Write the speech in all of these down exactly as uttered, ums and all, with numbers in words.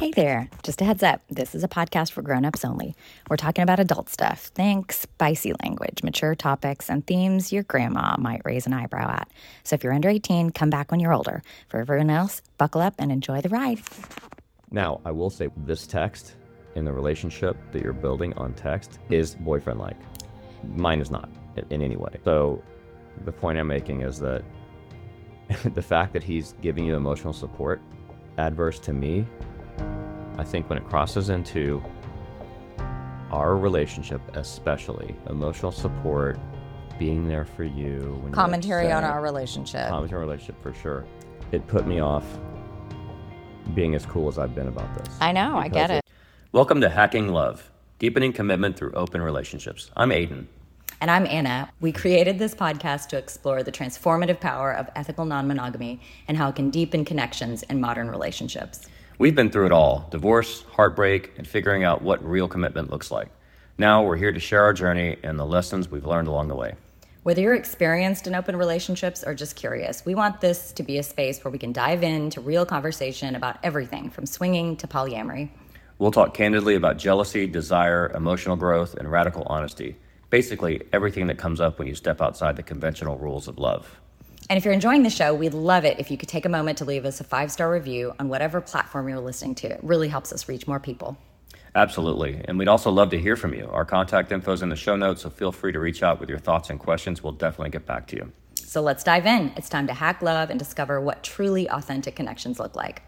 Hey there, just a heads up, this is a podcast for grown-ups only. We're talking about adult stuff. Think spicy language, mature topics, and themes your grandma might raise an eyebrow at. So if you're under eighteen, come back when you're older. For everyone else, buckle up and enjoy the ride. Now, I will say this text in the relationship that you're building on text is boyfriend-like. Mine is not in any way. So the point I'm making is that the fact that he's giving you emotional support, adverse to me, I think when it crosses into our relationship, especially emotional support, being there for you. When Commentary you're on upset, our relationship. Commentary on our relationship for sure. It put me off being as cool as I've been about this. I know, I get it. Welcome to Hacking Love, deepening commitment through open relationships. I'm Aiden. And I'm Anna. We created this podcast to explore the transformative power of ethical non-monogamy and how it can deepen connections in modern relationships. We've been through it all, divorce, heartbreak, and figuring out what real commitment looks like. Now we're here to share our journey and the lessons we've learned along the way. Whether you're experienced in open relationships or just curious, we want this to be a space where we can dive into real conversation about everything from swinging to polyamory. We'll talk candidly about jealousy, desire, emotional growth, and radical honesty. Basically, everything that comes up when you step outside the conventional rules of love. And if you're enjoying the show, we'd love it if you could take a moment to leave us a five-star review on whatever platform you're listening to. It really helps us reach more people. Absolutely. And we'd also love to hear from you. Our contact info is in the show notes, so feel free to reach out with your thoughts and questions. We'll definitely get back to you. So let's dive in. It's time to hack love and discover what truly authentic connections look like.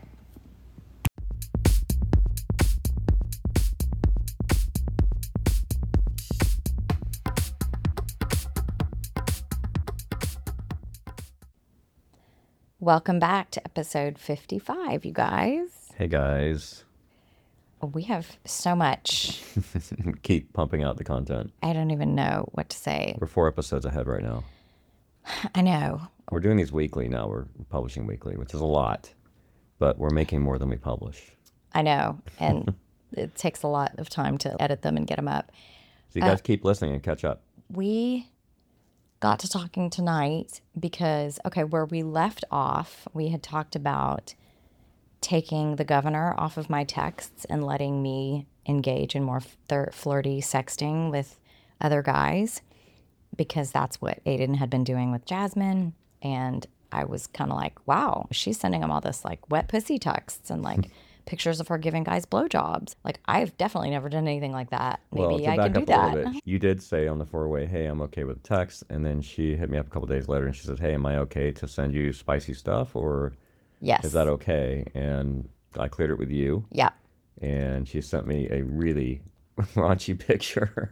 Welcome back to episode fifty-five, you guys. Hey guys. We have so much. Keep pumping out the content. I don't even know what to say. We're four episodes ahead right now. I know. We're doing these weekly now. We're publishing weekly, which is a lot, but we're making more than we publish. I know. And it takes a lot of time to edit them and get them up. So you guys uh, keep listening and catch up. We got to talking tonight because, okay, where we left off, we had talked about taking the governor off of my texts and letting me engage in more flir- flirty sexting with other guys, because that's what Aiden had been doing with Jasmine. And I was kind of like, wow, she's sending him all this like wet pussy texts and like pictures of her giving guys blowjobs. Like, I've definitely never done anything like that. Maybe well, I can do that. You did say on the four-way, hey, I'm okay with text. And then she hit me up a couple days later and she said, hey, am I okay to send you spicy stuff? Or yes, is that okay? And I cleared it with you. Yeah. And she sent me a really raunchy picture.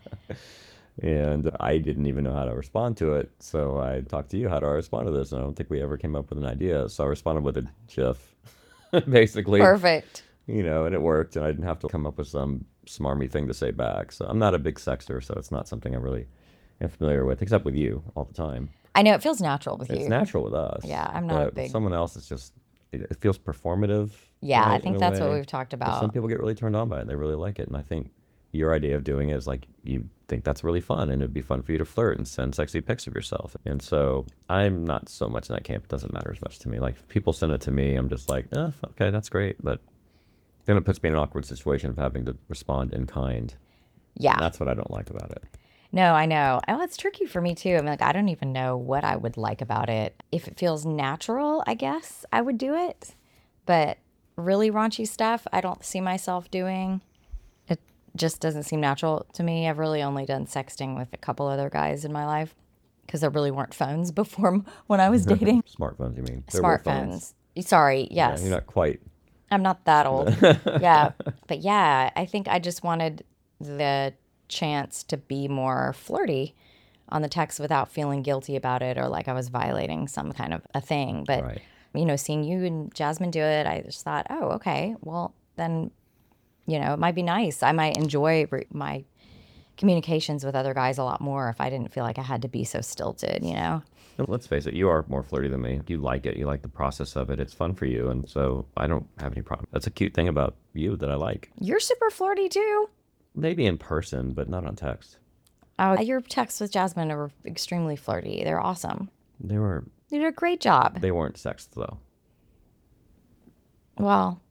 And I didn't even know how to respond to it. So I talked to you, how do I respond to this? And I don't think we ever came up with an idea. So I responded with a GIF. Basically. Perfect. You know, and it worked, and I didn't have to come up with some smarmy thing to say back. So I'm not a big sexter, so it's not something I really am familiar with, except with you all the time. I know, it feels natural with it's you. It's natural with us. Yeah, I'm not but a big... someone else, it's just, it, it feels performative. Yeah, right, I think that's way. what we've talked about. But some people get really turned on by it. They really like it, and I think your idea of doing it is like, you think that's really fun, and it'd be fun for you to flirt and send sexy pics of yourself. And so I'm not so much in that camp. It doesn't matter as much to me. Like, if people send it to me, I'm just like, eh, okay, that's great. But then it puts me in an awkward situation of having to respond in kind. Yeah. And that's what I don't like about it. No, I know. Oh, it's tricky for me too. I mean, like, I don't even know what I would like about it. If it feels natural, I guess I would do it. But really raunchy stuff, I don't see myself doing. It just doesn't seem natural to me. I've really only done sexting with a couple other guys in my life because there really weren't phones before when I was dating. Smartphones, you mean? There Smartphones. Sorry, yes. Yeah, you're not quite. I'm not that old. Yeah. But yeah, I think I just wanted the chance to be more flirty on the text without feeling guilty about it or like I was violating some kind of a thing. But, right. you know, seeing you and Jasmine do it, I just thought, oh, okay, well, then, you know, it might be nice. I might enjoy re- my communications with other guys a lot more if I didn't feel like I had to be so stilted, you know? Let's face it, you are more flirty than me. You like it. You like the process of it. It's fun for you. And so I don't have any problem. That's a cute thing about you that I like. You're super flirty too. Maybe in person, but not on text. Oh, your texts with Jasmine are extremely flirty. They're awesome. They were... You did a great job. They weren't sex, though. Well,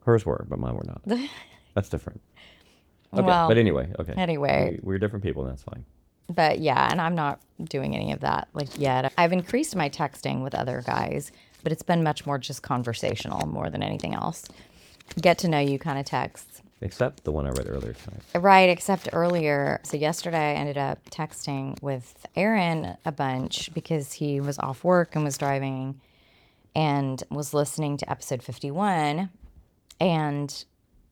Hers were, but mine were not. That's different. Okay, Well, but anyway, okay. anyway. We, we're different people, and that's fine. But yeah, and I'm not doing any of that like yet. I've increased my texting with other guys, but it's been much more just conversational more than anything else. Get to know you kind of texts. Except the one I read earlier tonight. Right, except earlier. So yesterday I ended up texting with Aaron a bunch because he was off work and was driving and was listening to episode fifty-one and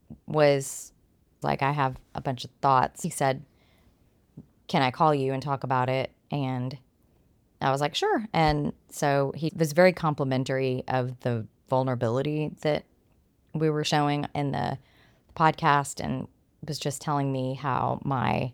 was like, I have a bunch of thoughts. He said, can I call you and talk about it? And I was like, sure. And so he was very complimentary of the vulnerability that we were showing in the podcast and was just telling me how my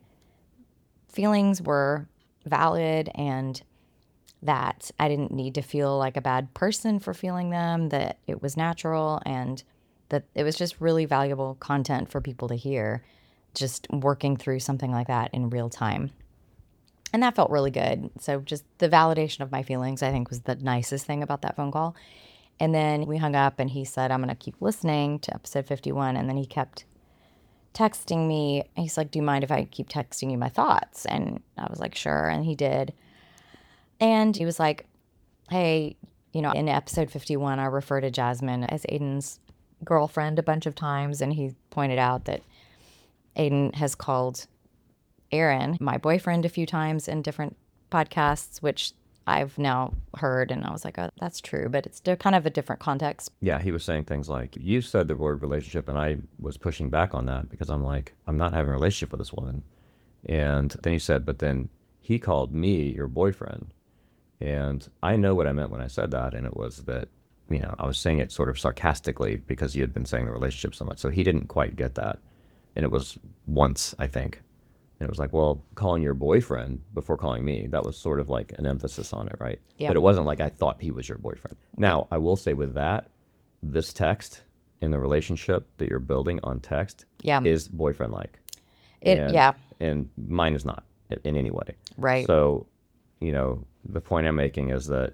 feelings were valid and that I didn't need to feel like a bad person for feeling them, that it was natural and that it was just really valuable content for people to hear, just working through something like that in real time. And that felt really good. So just the validation of my feelings, I think, was the nicest thing about that phone call. And then we hung up and he said, I'm going to keep listening to episode fifty-one. And then he kept texting me. He's like, do you mind if I keep texting you my thoughts? And I was like, sure. And he did. And he was like, hey, you know, in episode fifty-one, I refer to Jasmine as Aiden's girlfriend a bunch of times. And he pointed out that Aiden has called Aaron my boyfriend a few times in different podcasts, which I've now heard, and I was like, oh, that's true, but it's kind of a different context. Yeah, he was saying things like, you said the word relationship, and I was pushing back on that because I'm like, I'm not having a relationship with this woman. And then he said, but then he called me your boyfriend. And I know what I meant when I said that, and it was that, you know, I was saying it sort of sarcastically because you had been saying the relationship so much. So he didn't quite get that. And it was once, I think. And it was like, well, calling your boyfriend before calling me, that was sort of like an emphasis on it, right? Yeah. But it wasn't like I thought he was your boyfriend. Now, I will say with that, this text in the relationship that you're building on text Yeah. is boyfriend-like. It, And- yeah, And mine is not in- in any way. right. So, you know, the point I'm making is that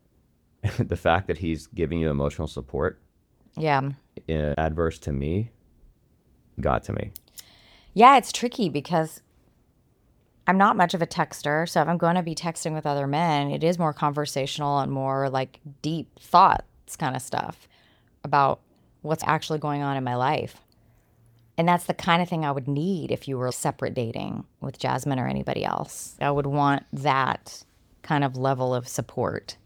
the fact that he's giving you emotional support, yeah. uh, adverse to me, got to me. Yeah, it's tricky because I'm not much of a texter. So if I'm going to be texting with other men, it is more conversational and more like deep thoughts kind of stuff about what's actually going on in my life. And that's the kind of thing I would need if you were separate dating with Jasmine or anybody else. I would want that kind of level of support,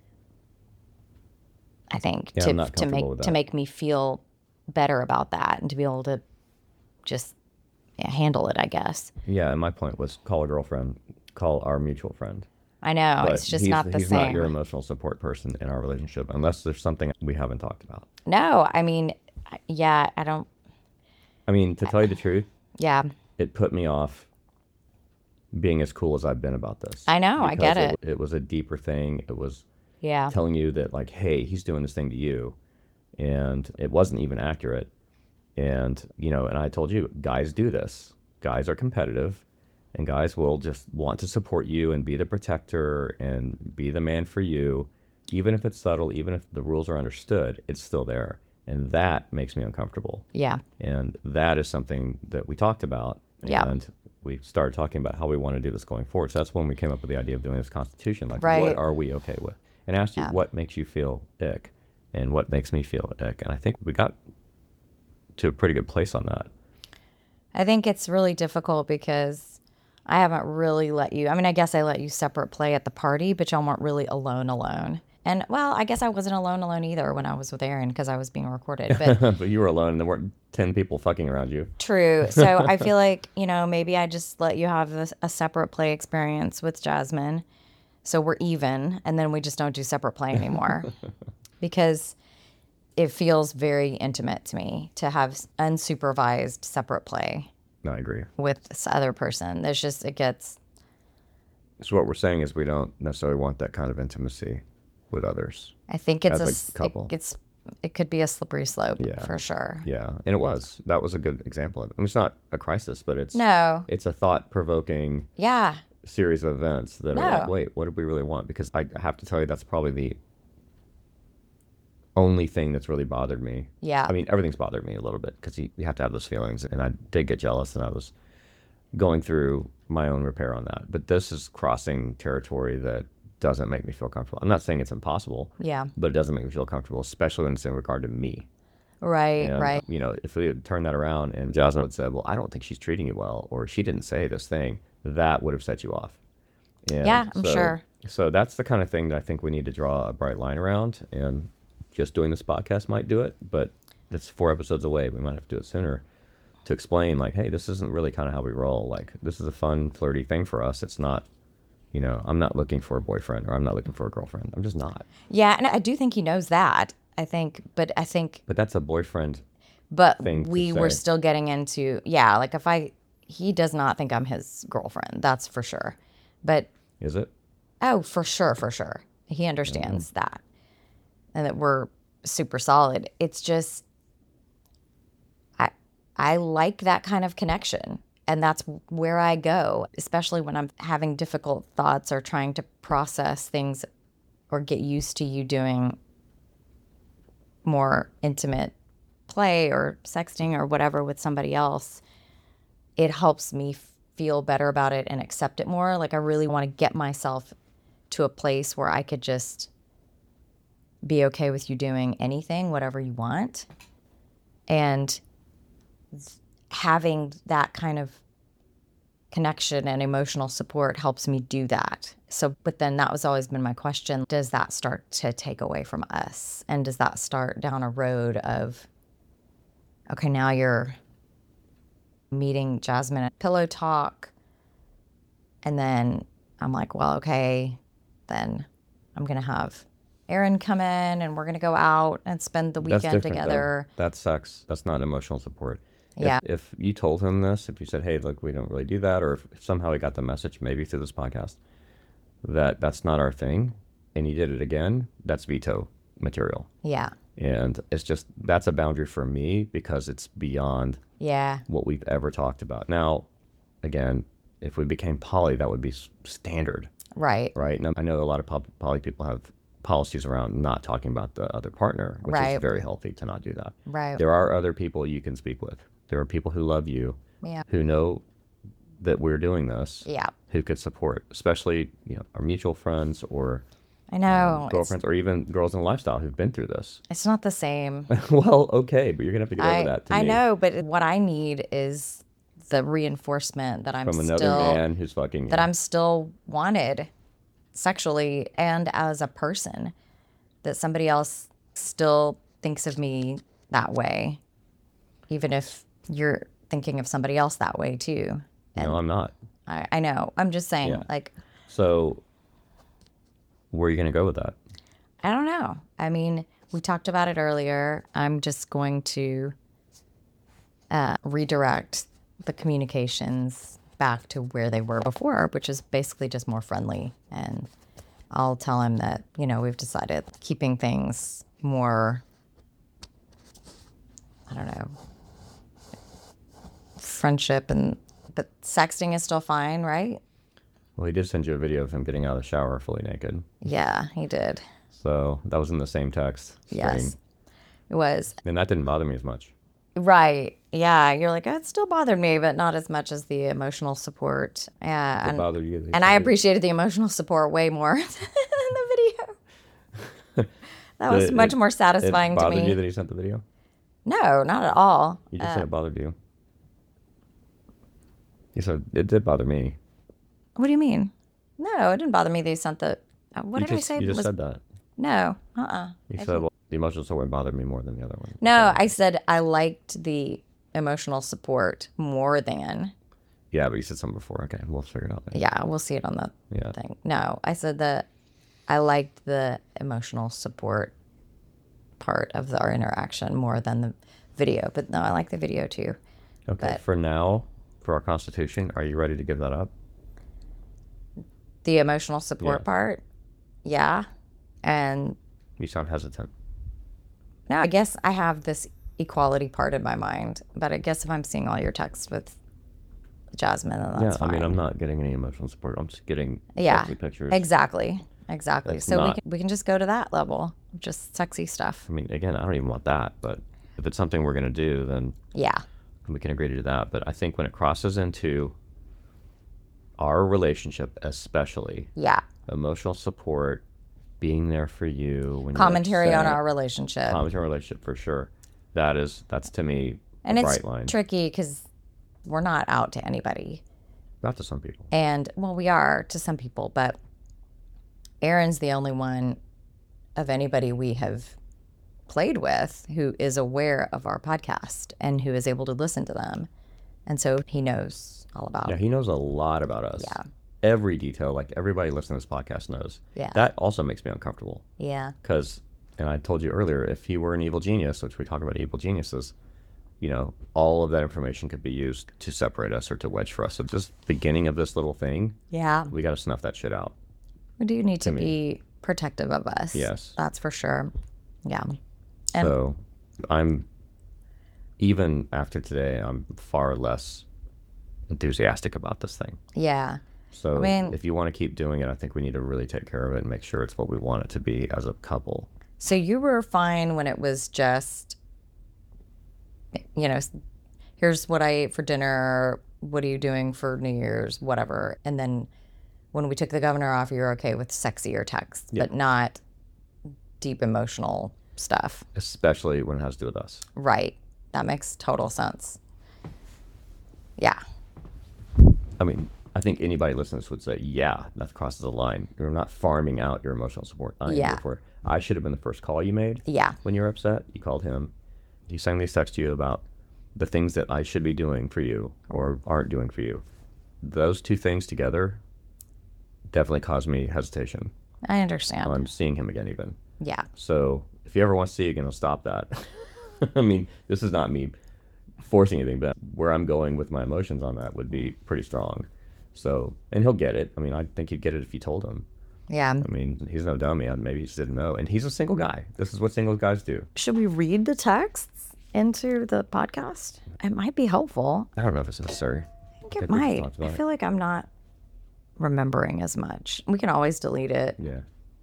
I think, Yeah, to, I'm not to comfortable make with to that. make me feel better about that and to be able to just yeah, handle it, I guess. Yeah, and my point was call a girlfriend, call our mutual friend. I know, But it's just he's, not the he's same. not your emotional support person in our relationship unless there's something we haven't talked about. No, I mean, I- yeah, I don't, I mean, to tell you the truth, yeah, it put me off being as cool as I've been about this. I know, I because get it. It was a deeper thing. It was yeah, telling you that, like, hey, he's doing this thing to you. And it wasn't even accurate. And, you know, and I told you, guys do this. Guys are competitive. And guys will just want to support you and be the protector and be the man for you. Even if it's subtle, even if the rules are understood, it's still there. And that makes me uncomfortable. yeah, And that is something that we talked about. Yeah. And we started talking about how we want to do this going forward. So that's when we came up with the idea of doing this constitution. Like, Right. what are we okay with? And asked you, Yeah. what makes you feel ick? And what makes me feel ick? And I think we got to a pretty good place on that. I think it's really difficult because I haven't really let you, I mean, I guess I let you separate play at the party, but y'all weren't really alone alone. And well, I guess I wasn't alone alone either when I was with Aaron because I was being recorded. But But you were alone and there weren't ten people fucking around you. true. So I feel like, you know, maybe I just let you have this, a separate play experience with Jasmine. So we're even. And then we just don't do separate play anymore because it feels very intimate to me to have unsupervised separate play No, I agree. with this other person. There's just, it gets, So what we're saying is we don't necessarily want that kind of intimacy with others. I think it's As a, a s- couple. It, it's, it could be a slippery slope Yeah. for sure. Yeah. And it was. That was a good example of it. I mean, it's not a crisis, but it's No. it's a thought-provoking Yeah. series of events that are like, No. wait, what did we really want? Because I have to tell you, that's probably the only thing that's really bothered me. Yeah. I mean, everything's bothered me a little bit because you, you have to have those feelings. And I did get jealous, and I was going through my own repair on that. But this is crossing territory that doesn't make me feel comfortable. I'm not saying it's impossible. Yeah. But it doesn't make me feel comfortable, especially when it's in regard to me. Right, And, right. you know, if we had turned that around and Jasmine had said, well, I don't think she's treating you well, or she didn't say this thing, that would have set you off. And Yeah, I'm so, sure. So that's the kind of thing that I think we need to draw a bright line around. And just doing this podcast might do it, but it's four episodes away. We might have to do it sooner to explain, like, hey, this isn't really kind of how we roll. Like, this is a fun, flirty thing for us. It's not, you know, I'm not looking for a boyfriend or I'm not looking for a girlfriend. I'm just not. Yeah, and I do think he knows that. I think, but I think, But that's a boyfriend. but thing to we were say. still getting into, yeah, like if I, he does not think I'm his girlfriend. That's for sure. But, Is it? oh, for sure, for sure. He Mm-hmm. understands that and that we're super solid. It's just, I, I like that kind of connection. And that's where I go, especially when I'm having difficult thoughts or trying to process things or get used to you doing more intimate play or sexting or whatever with somebody else. It helps me feel better about it and accept it more. Like I really want to get myself to a place where I could just be okay with you doing anything, whatever you want. And having that kind of connection and emotional support helps me do that. So, but then that was always been my question. Does that start to take away from us? And does that start down a road of, okay, now you're meeting Jasmine at Pillow Talk. And then I'm like, well, okay, then I'm going to have Aaron come in and we're going to go out and spend the That's weekend different, though. together. That's sex. That's not emotional support. If- Yeah. If, you told him this, if you said, hey, look, we don't really do that, or if somehow he got the message, maybe through this podcast, that that's not our thing, and he did it again, that's veto material. Yeah. And it's just, that's a boundary for me because it's beyond Yeah. what we've ever talked about. Now, again, if we became poly, that would be s- standard, Right. right? And I know a lot of poly, poly people have policies around not talking about the other partner, which Right. is very healthy to not do that. Right. There are other people you can speak with. There are people who love you, Yeah. who know that we're doing this, Yeah. who could support, especially, you know, our mutual friends or I know. It's, girlfriends or even girls in lifestyle who've been through this. it's not the same. Well, okay, but you're gonna have to get I, over that. To I me. know, but what I need is the reinforcement that I'm From another still man who's fucking you. that I'm still wanted sexually and as a person. That somebody else still thinks of me that way, even if you're thinking of somebody else that way too. No, I'm not. I, I know. I'm just saying, Yeah. like, So, where are you gonna go with that? I don't know. I mean, we talked about it earlier. I'm just going to uh, redirect the communications back to where they were before, which is basically just more friendly. And I'll tell him that, you know, we've decided keeping things more, I don't know, friendship and, but sexting is still fine, right? Well, he did send you a video of him getting out of the shower fully naked. Yeah, he did. So that was in the same text. Yes, string. it was. And that didn't bother me as much. Right. Yeah. You're like, oh, it still bothered me, but not as much as the emotional support. Yeah. It And, bothered you. that he and I sent it? appreciated the emotional support way more than the video. That was It- much it- more satisfying it to bothered me. you that he sent the video? No, not at all. You just Uh, said it bothered you. You said it did bother me. what do you mean? No, it didn't bother me that he sent the. uh, What you did just, I say? You just Was- said that. no. Uh uh You said, well, the emotional support bothered me more than the other one. No, I said I liked the emotional support more than. Yeah, but you said something before. Okay, we'll figure it out then. Yeah, we'll see it on the Yeah. thing. No, I said that I liked the emotional support part of our interaction more than the video. But no, I like the video too. Okay, But- for now, for our constitution, are you ready to give that up? The emotional support Yeah. part, yeah. And You sound hesitant. now I guess I have this equality part in my mind. But I guess if I'm seeing all your texts with Jasmine, then that's yeah, fine. I mean, I'm not getting any emotional support. I'm just getting Yeah, sexy pictures. exactly. exactly. That's So we not- can, we can just go to that level, just sexy stuff. I mean, again, I don't even want that, but if it's something we're going to do, then Yeah. we can agree to do that. But I think when it crosses into our relationship, especially Yeah. emotional support, being there for you when Commentary you're on upset, our relationship. commentary on our relationship for sure. That is, that's to me and a it's bright line. tricky because we're not out to anybody. Not to some people. And, well, we are to some people, but Aaron's the only one of anybody we have played with who is aware of our podcast and who is able to listen to them. And so he knows all about Yeah, he knows a lot about us. Yeah. Every detail, like everybody listening to this podcast knows. Yeah. That also makes me uncomfortable Yeah. because, and I told you earlier, if he were an evil genius, which we talk about evil geniuses, you know, all of that information could be used to separate us or to wedge for us. So just beginning of this little thing, Yeah. we got to snuff that shit out. We do need to me. be protective of us. Yes. That's for sure. Yeah. And- So I'm, even after today, I'm far less enthusiastic about this thing. Yeah. So I mean- if you want to keep doing it, I think we need to really take care of it and make sure it's what we want it to be as a couple. So you were fine when it was just, you know, here's what I ate for dinner. What are you doing for New Year's? Whatever. And then when we took the governor off, you're okay with sexier texts, but not deep emotional stuff. Especially when it has to do with us. Right. That makes total sense. Yeah. I mean, I think anybody listening to this would say, yeah, that crosses the line. You're not farming out your emotional support. I am Yeah. here for it. I should have been the first call you made. Yeah. When you were upset, you called him. He sent these texts to you about the things that I should be doing for you or aren't doing for you. Those two things together definitely caused me hesitation I understand. on seeing him again even. Yeah. So if he ever wants to see you again, I'll stop that. I mean, this is not me forcing anything, but where I'm going with my emotions on that would be pretty strong. So, and he'll get it. I mean, I think he'd get it if you told him. Yeah. I mean, he's no dummy. Maybe he just didn't know. And he's a single guy. This is what single guys do. Should we read the texts into the podcast? It might be helpful. I don't know if it's necessary. I think it think we might. talked I about it. feel like I'm not remembering as much. We can always delete it. Yeah.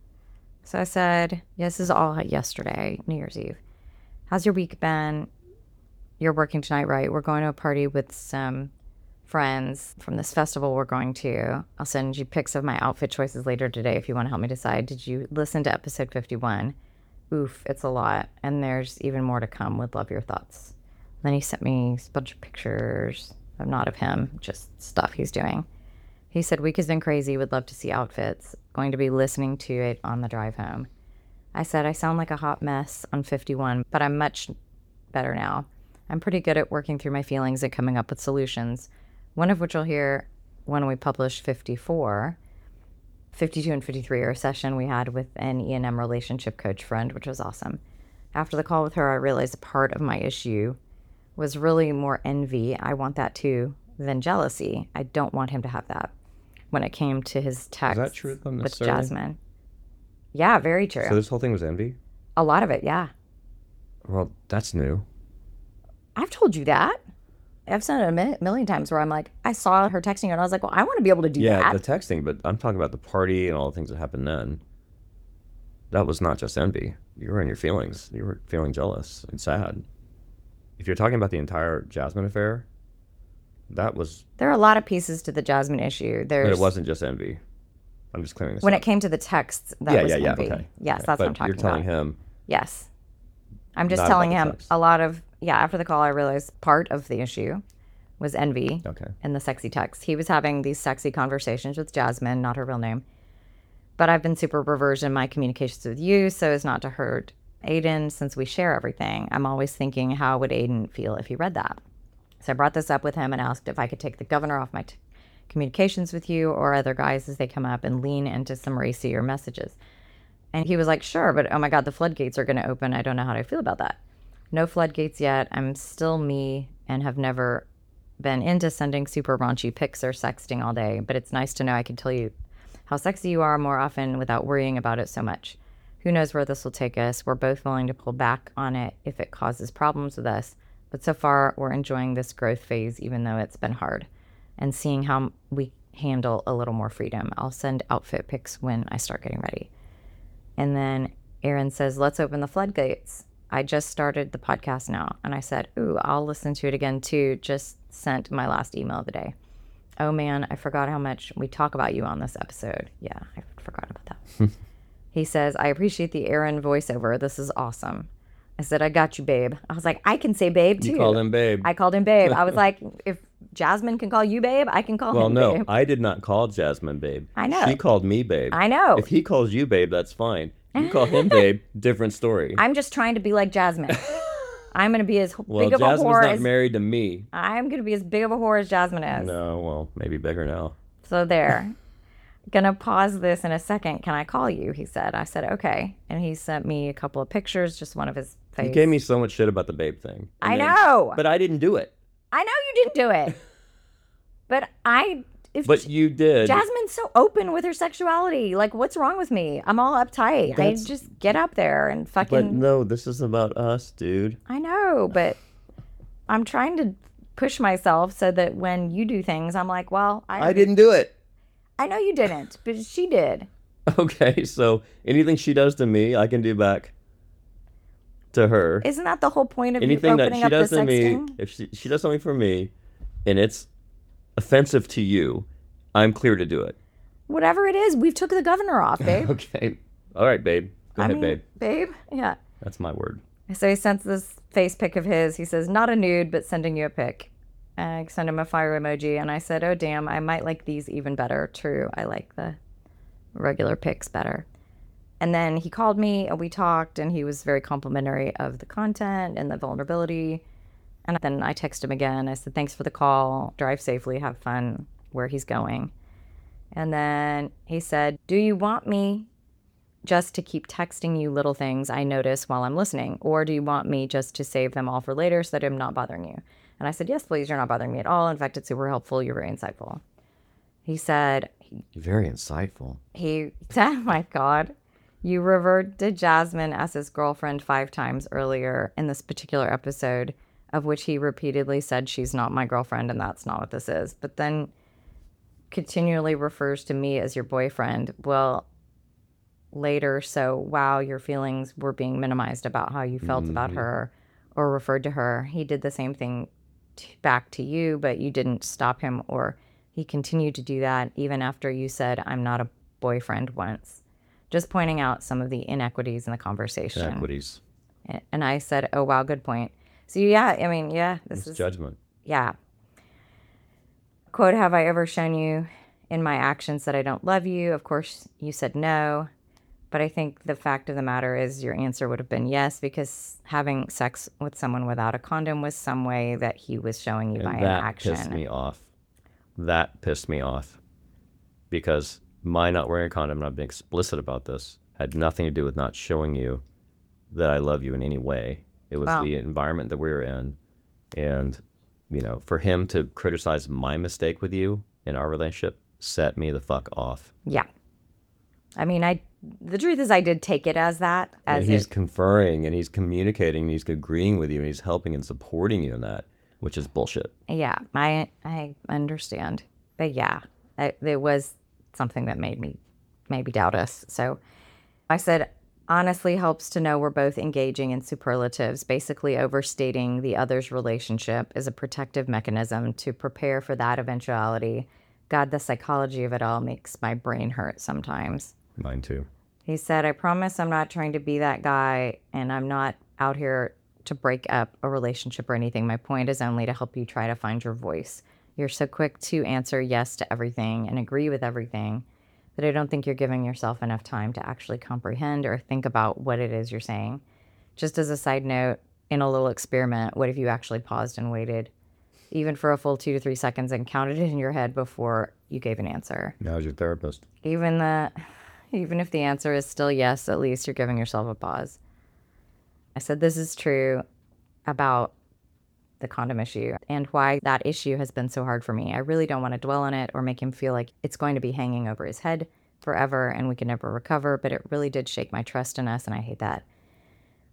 So I said, yeah, this is all yesterday, New Year's Eve. How's your week been? You're working tonight, right? We're going to a party with some friends from this festival we're going to. I'll send you pics of my outfit choices later today if you want to help me decide. Did you listen to episode fifty-one? Oof, it's a lot. And there's even more to come. Would love your thoughts. Then he sent me a bunch of pictures of not of him, just stuff he's doing. He said, week has been crazy. Would love to see outfits. Going to be listening to it on the drive home. I said, I sound like a hot mess on fifty-one, but I'm much better now. I'm pretty good at working through my feelings and coming up with solutions, one of which you'll hear when we publish fifty-four. fifty-two and fifty-three are a session we had with an E and M relationship coach friend, which was awesome. After the call with her, I realized a part of my issue was really more envy. I want that too, than jealousy. I don't want him to have that. When it came to his text true, though, with necessarily? Jasmine. Yeah, very true. So this whole thing was envy? A lot of it, yeah. Well, that's new. I've told you that. I've said it a mi- million times where I'm like, I saw her texting her and I was like, well, I want to be able to do Yeah, that. the texting, but I'm talking about the party and all the things that happened then. That was not just envy. You were in your feelings. You were feeling jealous and sad. If you're talking about the entire Jasmine affair, that was, There are a lot of pieces to the Jasmine issue. but There's it wasn't just envy. I'm just clearing this when up. it came to the texts, that yeah, was yeah, yeah, envy. okay. Yes, Okay. that's but what I'm talking you're telling about. him, Yes. I'm just Not telling about the him text. a lot of, yeah, after the call, I realized part of the issue was envy okay. and the sexy text. He was having these sexy conversations with Jasmine, not her real name. But I've been super reversion in my communications with you so as not to hurt Aiden since we share everything. I'm always thinking, how would Aiden feel if he read that? So I brought this up with him and asked if I could take the governor off my t- communications with you or other guys as they come up and lean into some racier messages. And he was like, sure, but oh my God, the floodgates are going to open. I don't know how to feel about that. No floodgates yet. I'm still me and have never been into sending super raunchy pics or sexting all day, but it's nice to know I can tell you how sexy you are more often without worrying about it so much. Who knows where this will take us? We're both willing to pull back on it if it causes problems with us, but so far we're enjoying this growth phase even though it's been hard, and seeing how we handle a little more freedom. I'll send outfit pics when I start getting ready. And then Aaron says, let's open the floodgates. I just started the podcast now. And I said, ooh, I'll listen to it again too. Just sent my last email of the day. Oh man, I forgot how much we talk about you on this episode. Yeah, I forgot about that. He says, I appreciate the Aaron voiceover. This is awesome. I said, I got you, babe. I was like, I can say babe too. You called him babe. I called him babe. I was like, if Jasmine can call you babe, I can call well, him no, babe. I did not call Jasmine babe. I know. She called me babe. I know. If he calls you babe, that's fine. You call him babe, different story. I'm just trying to be like Jasmine. I'm going to be as well, big of Jasmine's a whore not as... married to me. I'm going to be as big of a whore as Jasmine is. No, well, maybe bigger now. So there. Gonna pause this in a second. Can I call you? He said. I said, okay. And he sent me a couple of pictures, just one of his face. He gave me so much shit about the babe thing. I then, know. But I didn't do it. I know you didn't do it. But I... If But you did. Jasmine's so open with her sexuality. Like, what's wrong with me? I'm all uptight. That's- I just get up there and fucking... But no, this is about us, dude. I know, but I'm trying to push myself so that when you do things, I'm like, well, I... I didn't do it. I know you didn't, but she did. Okay, so anything she does to me, I can do back to her. Isn't that the whole point of Anything you that opening she up does the to me, sexting? if she, she does something for me, and it's offensive to you, I'm clear to do it. Whatever it is, we've took the governor off, babe. Okay. All right, babe. Go I ahead, mean, babe. Babe? Yeah. That's my word. So he sends this face pic of his. He says, not a nude, but sending you a pic. I send him a fire emoji, and I said, oh, damn, I might like these even better. True, I like the regular pics better. And then he called me, and we talked, and he was very complimentary of the content and the vulnerability. And then I texted him again. I said, thanks for the call. Drive safely. Have fun where he's going. And then he said, do you want me just to keep texting you little things I notice while I'm listening? Or do you want me just to save them all for later so that I'm not bothering you? And I said, yes, please. You're not bothering me at all. In fact, it's super helpful. You're very insightful. He said, Very insightful. he said, oh my God, you referred to Jasmine as his girlfriend five times earlier in this particular episode, of which he repeatedly said she's not my girlfriend and that's not what this is. But then continually refers to me as your boyfriend. Well, later, so wow, your feelings were being minimized about how you felt mm-hmm. about her or referred to her. He did the same thing t- back to you, but you didn't stop him, or he continued to do that even after you said, I'm not a boyfriend once. Just pointing out some of the inequities in the conversation. Inequities. And I said, oh, wow, good point. So, yeah, I mean, yeah, this it's is judgment. Yeah. Quote, have I ever shown you in my actions that I don't love you? Of course, you said no. But I think the fact of the matter is your answer would have been yes, because having sex with someone without a condom was some way that he was showing you and by an that action. pissed me off. That pissed me off. Because my not wearing a condom, and I've been explicit about this, had nothing to do with not showing you that I love you in any way. It was Wow. the environment that we were in. And, you know, for him to criticize my mistake with you in our relationship set me the fuck off. Yeah. I mean, I. The truth is I did take it as that. As and he's it, conferring and he's communicating and he's agreeing with you and he's helping and supporting you in that, which is bullshit. Yeah, I I understand. But yeah, it, it was something that made me maybe doubt us. So I said, honestly helps to know we're both engaging in superlatives, basically overstating the other's relationship as a protective mechanism to prepare for that eventuality. God, the psychology of it all makes my brain hurt sometimes. Mine too. He said, I promise I'm not trying to be that guy, and I'm not out here to break up a relationship or anything. My point is only to help you try to find your voice. You're so quick to answer yes to everything and agree with everything that I don't think you're giving yourself enough time to actually comprehend or think about what it is you're saying. Just as a side note, in a little experiment, what if you actually paused and waited, even for a full two to three seconds, and counted it in your head before you gave an answer? Now as your therapist. Even the... Even if the answer is still yes, at least you're giving yourself a pause. I said this is true about the condom issue and why that issue has been so hard for me. I really don't want to dwell on it or make him feel like it's going to be hanging over his head forever and we can never recover, but it really did shake my trust in us, and I hate that.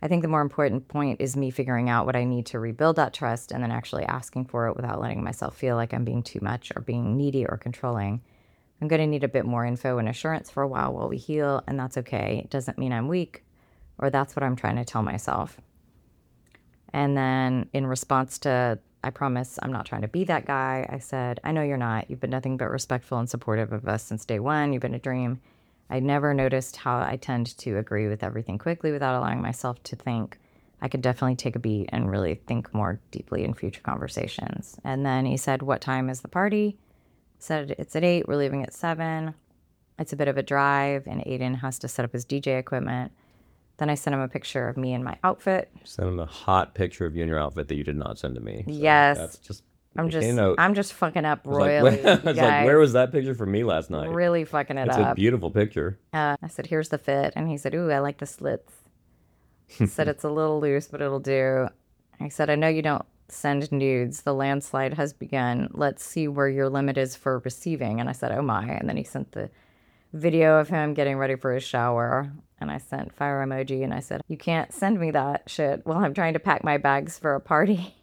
I think the more important point is me figuring out what I need to rebuild that trust and then actually asking for it without letting myself feel like I'm being too much or being needy or controlling. I'm going to need a bit more info and assurance for a while while we heal, and that's okay. It doesn't mean I'm weak, or that's what I'm trying to tell myself. And then in response to, I promise I'm not trying to be that guy, I said, I know you're not. You've been nothing but respectful and supportive of us since day one. You've been a dream. I never noticed how I tend to agree with everything quickly without allowing myself to think. I could definitely take a beat and really think more deeply in future conversations. And then he said, what time is the party? Said it's at eight. We're leaving at seven. It's a bit of a drive, and Aiden has to set up his D J equipment. Then I sent him a picture of me in my outfit. Send him a hot picture of you in your outfit that you did not send to me. So yes. That's just. I'm just, you know, I'm just fucking up I was royally. Like, where, I was like, where was that picture from me last night? Really fucking it it's up. It's a beautiful picture. Uh, I said, here's the fit. And he said, ooh, I like the slits. He said, it's a little loose, but it'll do. I said, I know you don't send nudes. The landslide has begun. Let's see where your limit is for receiving. And I said, oh my. And then he sent the video of him getting ready for his shower. And I sent fire emoji. And I said, you can't send me that shit while I'm trying to pack my bags for a party.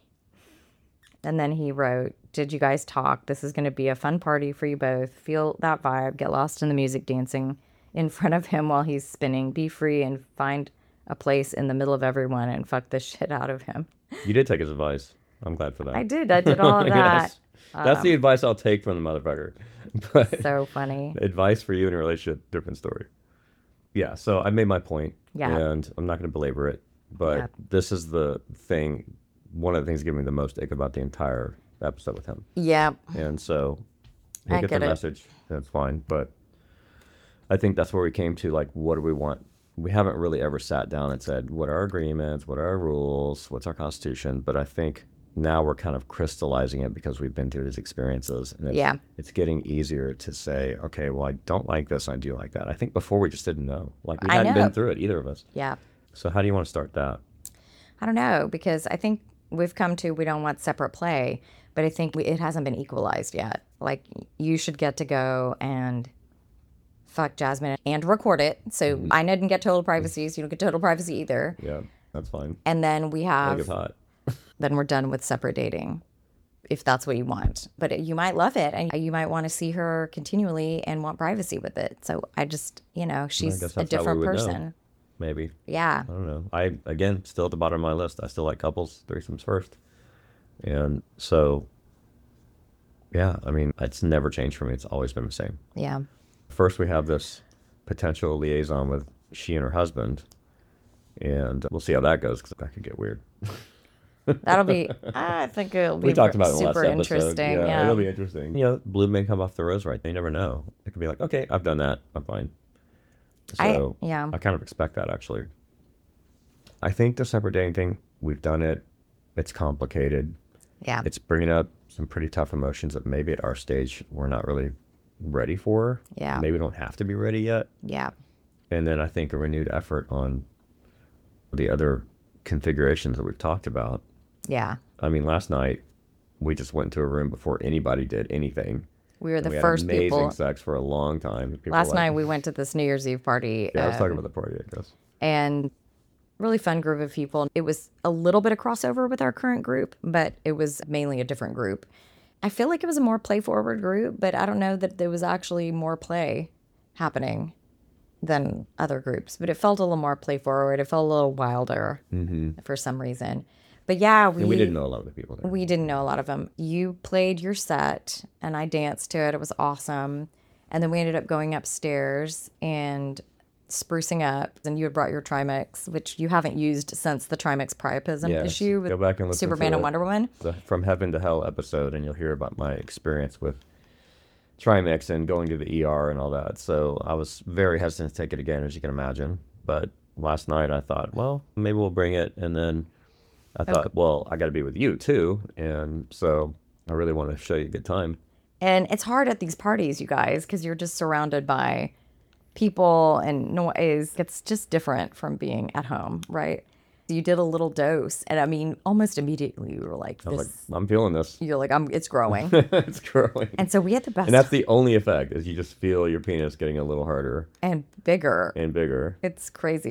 And then he wrote, did you guys talk? This is going to be a fun party for you both. Feel that vibe. Get lost in the music, dancing in front of him while he's spinning. Be free and find a place in the middle of everyone and fuck the shit out of him. You did take his advice. I'm glad for that. I did. I did all of that. Yes. That's um, the advice I'll take from the motherfucker. But so funny. Advice for you in a relationship, different story. Yeah, so I made my point, yeah. and I'm not going to belabor it, but yeah. This is the thing, one of the things that gave me the most ick about the entire episode with him. Yeah. And so, he'll I get, get the it. message, that's fine, but I think that's where we came to, like, what do we want? We haven't really ever sat down and said, what are our agreements, what are our rules, what's our constitution, but I think now we're kind of crystallizing it because we've been through these experiences, and it's, yeah. it's getting easier to say, okay, well, I don't like this, I do like that. I think before we just didn't know. Like, we I hadn't know. been through it, either of us. Yeah. So how do you want to start that? I don't know, because I think we've come to, we don't want separate play, but I think we, it hasn't been equalized yet. Like, you should get to go and fuck Jasmine and record it. So mm-hmm. I didn't get total privacy, so you don't get total privacy either. Yeah, that's fine. And then we have... Make it hot. Then we're done with separate dating, if that's what you want. But you might love it, and you might want to see her continually and want privacy with it. So I just, you know, she's a different person. Know. Maybe. Yeah. I don't know. I, again, still at the bottom of my list. I still like couples, threesomes first. And so, yeah, I mean, it's never changed for me. It's always been the same. Yeah. First, we have this potential liaison with she and her husband. And we'll see how that goes, because that could get weird. That'll be, I think it'll be we talked about it in the super last episode. interesting. Yeah, yeah, it'll be interesting. You know, blue may come off the rose right. You never know. It could be like, okay, I've done that. I'm fine. So I, yeah. I kind of expect that, actually. I think the separate dating thing, we've done it. It's complicated. Yeah. It's bringing up some pretty tough emotions that maybe at our stage we're not really ready for. Yeah. Maybe we don't have to be ready yet. Yeah. And then I think a renewed effort on the other configurations that we've talked about. Yeah. I mean, last night we just went into a room before anybody did anything. We were the we had first amazing people. sex for a long time. People Last like, night we went to this New Year's Eve party. Yeah, um, let's talk about the party, I guess. And really fun group of people. It was a little bit of crossover with our current group, but it was mainly a different group. I feel like it was a more play forward group, but I don't know that there was actually more play happening than other groups. But it felt a little more play forward. It felt a little wilder mm-hmm. for some reason. But yeah, we, and we didn't know a lot of the people there. We didn't know a lot of them. You played your set, and I danced to it. It was awesome. And then we ended up going upstairs and sprucing up. And you had brought your Trimix, which you haven't used since the Trimix priapism yes. issue with Go back and listen Superman to and Wonder Woman. The From Heaven to Hell episode, and you'll hear about my experience with Trimix and going to the E R and all that. So I was very hesitant to take it again, as you can imagine. But last night I thought, well, maybe we'll bring it. And then I thought, okay. well, I got to be with you too. And so I really want to show you a good time. And it's hard at these parties, you guys, because you're just surrounded by people and noise. It's just different from being at home, right? You did a little dose, and I mean, almost immediately you were like, I was this, like, I'm feeling this. You're like, I'm, it's growing. It's growing. And so we had the best. And that's the only effect, is you just feel your penis getting a little harder. And bigger. And bigger. It's crazy.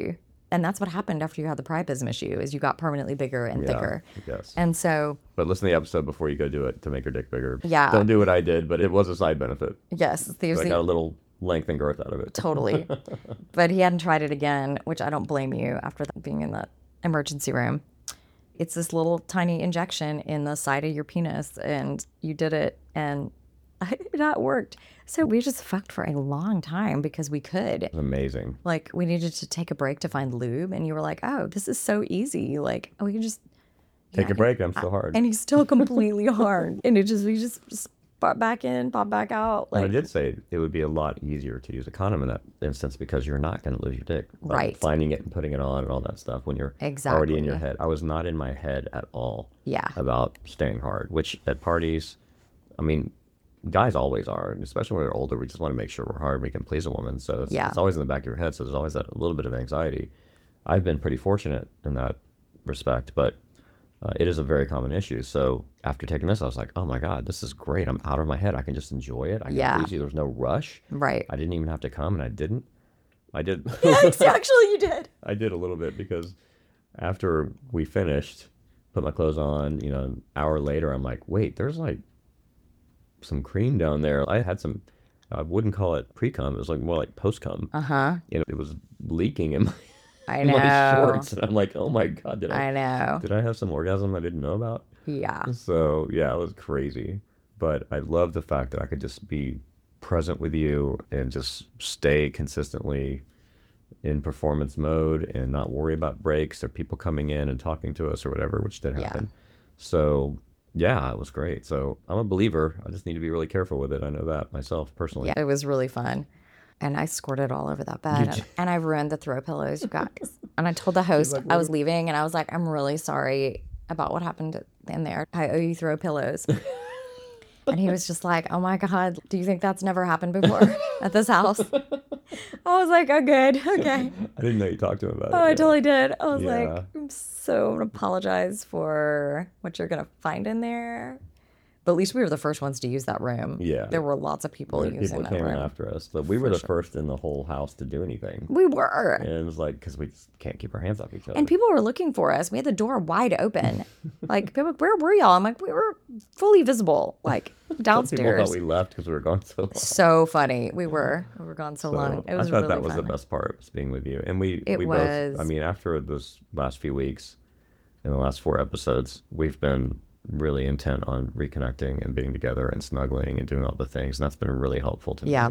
And that's what happened after you had the priapism issue, is you got permanently bigger and Yeah, thicker. yes. And so, But listen to the episode before you go do it to make your dick bigger. Yeah. Don't do what I did, but it was a side benefit. yes, there's I the- got a little length and girth out of it. totally. But he hadn't tried it again, which I don't blame you after that, being in that emergency room. It's this little tiny injection in the side of your penis, and you did it, and that worked. So we just fucked for a long time because we could. It was amazing. Like, we needed to take a break to find lube, and you were like, oh, this is so easy. Like, oh, we can just Take a break. I'm still hard. and he's still completely hard. And it just, we just, just pop back in, pop back out. And I Like, did say it would be a lot easier to use a condom in that instance because you're not going to lose your dick. by Right. Finding it and putting it on and all that stuff when you're already in your Exactly. head. I was not in my head at all Yeah. about staying hard, which at parties, I mean, guys always are, and especially when we're older, we just want to make sure we're hard, we can please a woman. So it's, Yeah. it's always in the back of your head. So there's always that a little bit of anxiety. I've been pretty fortunate in that respect, but uh, it is a very common issue. So after taking this, I was like, oh my God, this is great. I'm out of my head. I can just enjoy it. I can Yeah. please you. There's no rush. right. I didn't even have to come, and I didn't. I did. Yes, actually, you did. I did a little bit because after we finished, put my clothes on, you know, an hour later, I'm like, wait, there's like some cream down there. I had some, I wouldn't call it pre-cum. It was like more like post-cum. Uh huh. You know, it was leaking in my, I in my know. shorts. And I'm like, oh my God, did I, I know. did I have some orgasm I didn't know about? Yeah. So yeah, it was crazy. But I love the fact that I could just be present with you and just stay consistently in performance mode and not worry about breaks or people coming in and talking to us or whatever, which did Yeah. happen. So yeah, it was great. So I'm a believer. I just need to be really careful with it. I know that myself personally. Yeah, it was really fun. And I squirted all over that bed. And, and I ruined the throw pillows, you guys. And I told the host I was leaving, and I was like, I'm really sorry about what happened in there. I owe you throw pillows. And he was just like, oh my God, do you think that's never happened before at this house? I was like, oh, good. Okay. I didn't know you talked to him about Oh, it. I yeah. totally did. I was Yeah. like, I'm so going to apologize for what you're going to find in there. But at least we were the first ones to use that room. Yeah. There were lots of people There- using People that came in room. after us, but we were the first in the whole house to do anything. We were. And it was like, because we just can't keep our hands off each other. And people were looking for us. We had the door wide open. Like, people, where were y'all? I'm like, we were fully visible, like Some people downstairs. thought we left because we were gone so long. So funny. We were. We were gone so, So long. It was I thought really that was fun. the best part, was being with you. And we, It we was. both, I mean, after those last few weeks, in the last four episodes, we've been really intent on reconnecting and being together and snuggling and doing all the things. And that's been really helpful to Yeah. me.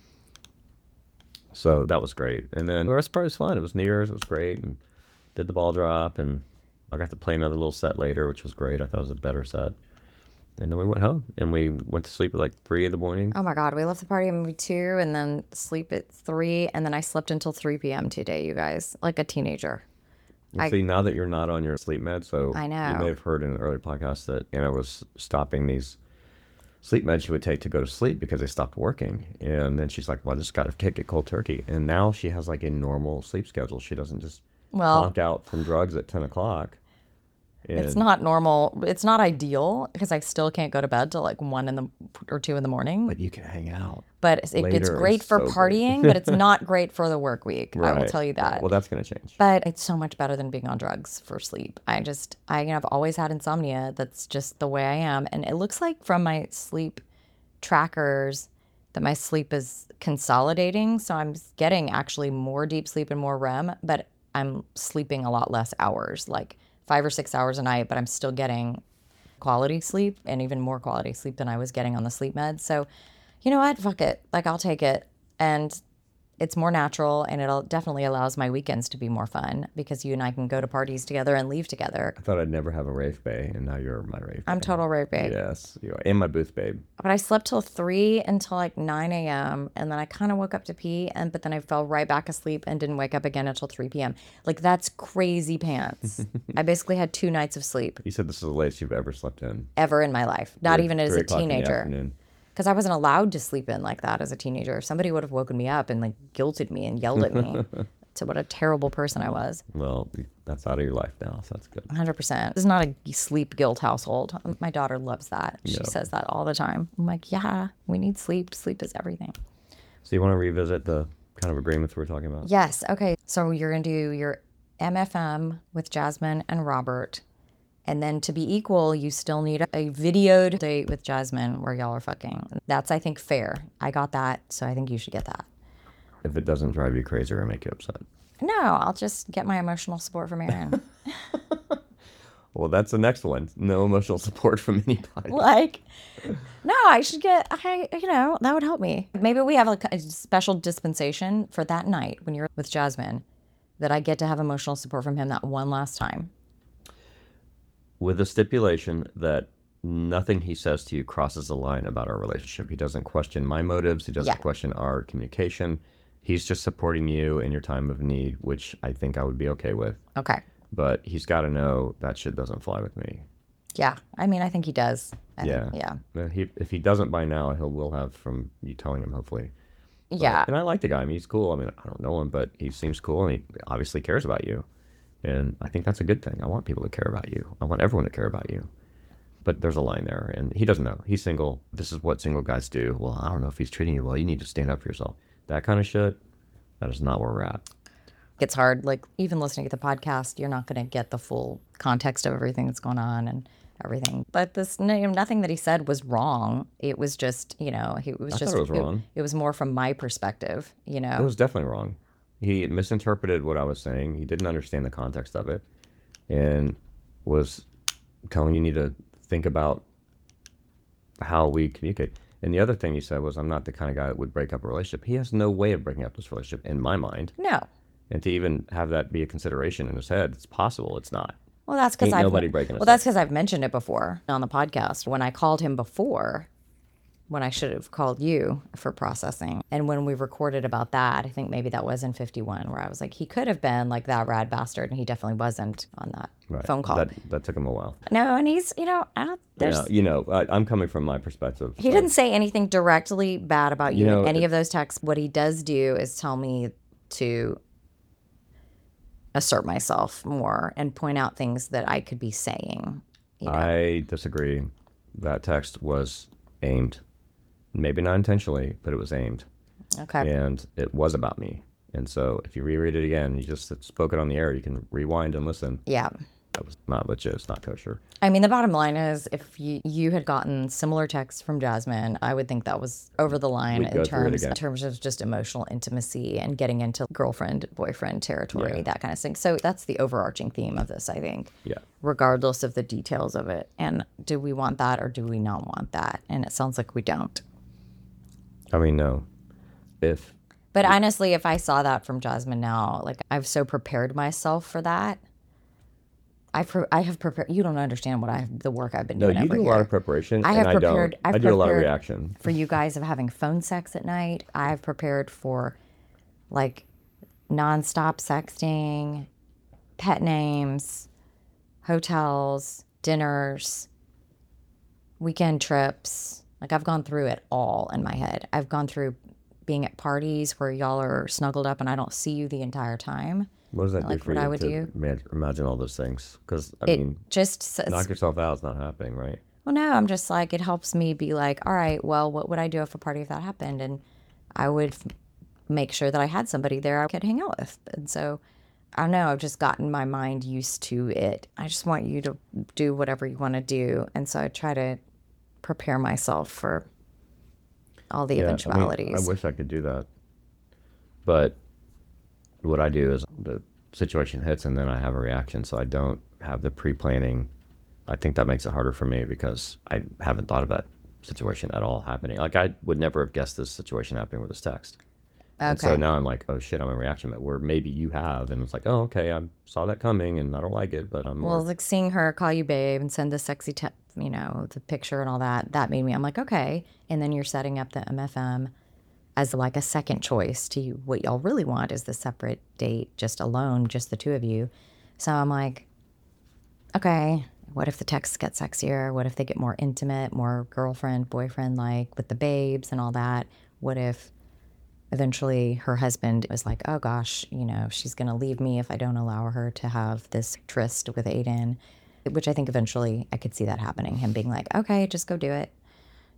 So that was great. And then the rest part was fun. It was New Year's. It was great. And did the ball drop. And I got to play another little set later, which was great. I thought it was a better set. And then we went home. And we went to sleep at like three in the morning. Oh my God. We left the party at maybe two and then sleep at three. And then I slept until three p.m. today, you guys, like a teenager. You I- see, now that you're not on your sleep med, so I you know. may have heard in an earlier podcast that Anna was stopping these sleep meds she would take to go to sleep because they stopped working. And then she's like, well, I just got to take it cold turkey. And now she has like a normal sleep schedule. She doesn't just Well, conk out from drugs at ten o'clock. And it's not normal. It's not ideal because I still can't go to bed till like one in the or two in the morning. But you can hang out. But it's, it, it's later great is for so great. partying, but it's not great for the work week. I will Right. tell you that. Well, that's going to change. But it's so much better than being on drugs for sleep. I just, I, you know, I've always had insomnia. That's just the way I am. And it looks like from my sleep trackers that my sleep is consolidating. So I'm getting actually more deep sleep and more R E M, but I'm sleeping a lot less hours, like five or six hours a night, but I'm still getting quality sleep and even more quality sleep than I was getting on the sleep meds. So, you know what? Fuck it. Like, I'll take it. And it's more natural, and it definitely allows my weekends to be more fun because you and I can go to parties together and leave together. I thought I'd never have a rave bae, and now you're my rave bae. I'm total rave babe. Yes, you are. And my booth babe. But I slept till three until like nine a.m. and then I kind of woke up to pee, and but then I fell right back asleep and didn't wake up again until three p.m. Like, that's crazy pants. I basically had two nights of sleep You said this is the latest you've ever slept in. ever in my life, not Three- even as three a o'clock in the teenager. afternoon. Because I wasn't allowed to sleep in like that as a teenager. Somebody would have woken me up and like guilted me and yelled at me. To what a terrible person I was. Well, that's out of your life now, so that's good. one hundred percent. This is not a sleep guilt household. My daughter loves that. She Yeah. says that all the time. I'm like, yeah, we need sleep. Sleep is everything. So you want to revisit the kind of agreements we're talking about? Yes. Okay. So you're going to do your M F M with Jasmine and Robert. And then to be equal, you still need a videoed date with Jasmine where y'all are fucking. That's, I think, fair. I got that. So I think you should get that. If it doesn't drive you crazy or make you upset. No, I'll just get my emotional support from Aaron. Well, that's the next one. No emotional support from anybody. Like, no, I should get, I, you know, that would help me. Maybe we have a, a special dispensation for that night when you're with Jasmine that I get to have emotional support from him that one last time. With the stipulation that nothing he says to you crosses the line about our relationship. He doesn't question my motives. He doesn't Yeah. question our communication. He's just supporting you in your time of need, which I think I would be okay with. Okay. But he's got to know that shit doesn't fly with me. Yeah. I mean, I think he does. I Yeah. Think, yeah. Uh, He, if he doesn't by now, he will have from you telling him, hopefully. But- Yeah. And I like the guy. I mean, he's cool. I mean, I don't know him, but he seems cool, and he obviously cares about you. And I think that's a good thing. I want people to care about you. I want everyone to care about you. But there's a line there, and he doesn't know. He's single. This is what single guys do. Well, I don't know if he's treating you well. You need to stand up for yourself. That kind of shit, that is not where we're at. It's hard. Like, even listening to the podcast, you're not going to get the full context of everything that's going on and everything. But this, no, nothing that he said was wrong. It was just, you know, he it was I just, thought it was wrong. It, was more from my perspective, you know. It was definitely wrong. He misinterpreted what I was saying. He didn't understand the context of it, and was telling you need to think about how we communicate. And the other thing he said was, I'm not the kind of guy that would break up a relationship. He has no way of breaking up this relationship in my mind. No. And to even have that be a consideration in his head, it's possible. It's not. Well, that's because Ain't I've nobody breaking us well, that's because I've mentioned it before on the podcast. When I called him before, when I should have called you for processing, and when we recorded about that, I think maybe that was in fifty-one, where I was like, he could have been like that rad bastard, and he definitely wasn't on that Right. phone call. That, that took him a while. No, and he's, you know, I don't, there's. Yeah, you know, I, I'm coming from my perspective. He like, didn't say anything directly bad about you, You know, in any it- of those texts. What he does do is tell me to assert myself more and point out things that I could be saying. You know? I disagree. That text was aimed, maybe not intentionally, but it was aimed. Okay. And it was about me. And so if you reread it again, you just spoke it on the air, you can rewind and listen. Yeah. That was not legit. It's not kosher. I mean, the bottom line is, if you you had gotten similar texts from Jasmine, I would think that was over the line We'd go in through it terms again. in terms of just emotional intimacy and getting into girlfriend boyfriend territory, Yeah. that kind of thing. So that's the overarching theme of this, I think. Yeah. Regardless of the details of it, and do we want that or do we not want that? And it sounds like we don't. I mean, no. If But honestly, if I saw that from Jasmine now, like, I've so prepared myself for that. I pre- I have prepared. You don't understand what I the work I've been no, doing. you over do a here. lot of preparation, I and have I prepared. don't. I've I do a lot of prepared reaction. for you guys of having phone sex at night. I've prepared for, like, nonstop sexting, pet names, hotels, dinners, weekend trips. Like, I've gone through it all in my head. I've gone through being at parties where y'all are snuggled up and I don't see you the entire time. What does that like do for what you I would to do. ima- imagine all those things? Because, I It mean, just says, knock yourself out is not happening, right? well, no, I'm just like, it helps me be like, all right, well, what would I do if a party if that happened? And I would f- make sure that I had somebody there I could hang out with. And so, I don't know, I've just gotten my mind used to it. I just want you to do whatever you want to do. And so I try to prepare myself for all the Yeah, I mean, eventualities. I wish I could do that. But what I do is the situation hits and then I have a reaction. So I don't have the pre-planning. I think that makes it harder for me because I haven't thought of that situation at all happening. Like, I would never have guessed this situation happening with this text. And so Okay. now I'm like, oh shit, I'm in reaction mode, where maybe you have. And it's like, oh, okay, I saw that coming and I don't like it, but I'm Well, more, like seeing her call you babe and send the sexy, te- you know, the picture and all that, that made me, I'm like, okay. And then you're setting up the M F M as like a second choice to you. What y'all really want is the separate date, just alone, just the two of you. So I'm like, okay, what if the texts get sexier? What if they get more intimate, more girlfriend, boyfriend like with the babes and all that? What if eventually her husband was like, oh gosh, you know, she's going to leave me if I don't allow her to have this tryst with Aiden, which I think eventually I could see that happening. Him being like, okay, just go do it.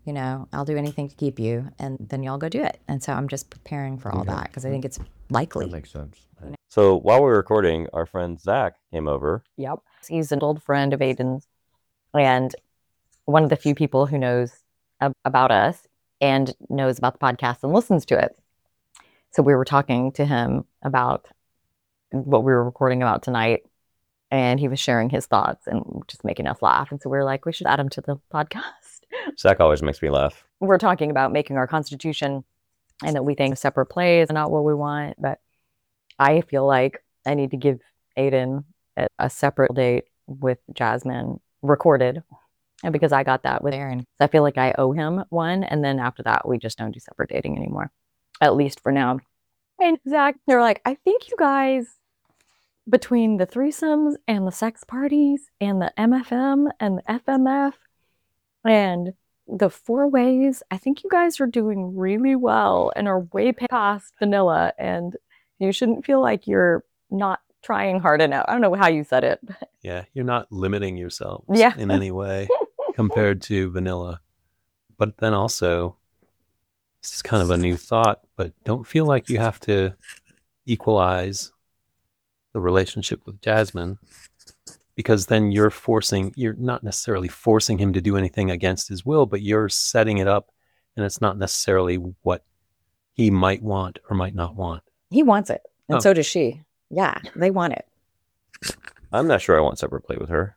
You know, I'll do anything to keep you, and then y'all go do it. And so I'm just preparing for all Okay. that because I think it's likely. That makes sense. So while we were recording, our friend Zach came over. Yep. He's an old friend of Aiden's and one of the few people who knows ab- about us and knows about the podcast and listens to it. So we were talking to him about what we were recording about tonight, and he was sharing his thoughts and just making us laugh. And so we were like, we should add him to the podcast. Zach always makes me laugh. We're talking about making our constitution and that we think separate plays are not what we want. But I feel like I need to give Aiden a, a separate date with Jasmine recorded. And because I got that with Aaron, I feel like I owe him one. And then after that, we just don't do separate dating anymore, at least for now. And Zach, they're like, I think you guys, between the threesomes and the sex parties and the M F M and the F M F and the four ways, I think you guys are doing really well and are way past vanilla. And you shouldn't feel like you're not trying hard enough. I don't know how you said it. But Yeah, you're not limiting yourself Yeah. in any way compared to vanilla. But then also, this is kind of a new thought, but don't feel like you have to equalize the relationship with Jasmine, because then you're forcing, you're not necessarily forcing him to do anything against his will, but you're setting it up, and it's not necessarily what he might want or might not want. he wants it. And Oh. so does she. Yeah, they want it. I'm not sure I want separate play with her.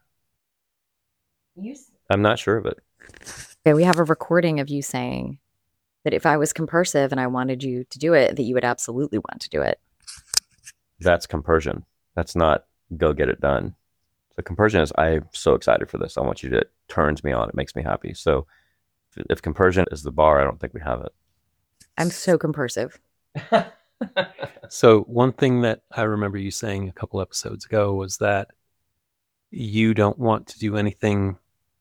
You I'm not sure of it. Okay, we have a recording of you saying that if I was compersive and I wanted you to do it, that you would absolutely want to do it. That's compersion. That's not go get it done. So compersion is I'm so excited for this. I want you to, it turns me on. It makes me happy. So if, if compersion is the bar, I don't think we have it. I'm so compersive. So one thing that I remember you saying a couple episodes ago was that you don't want to do anything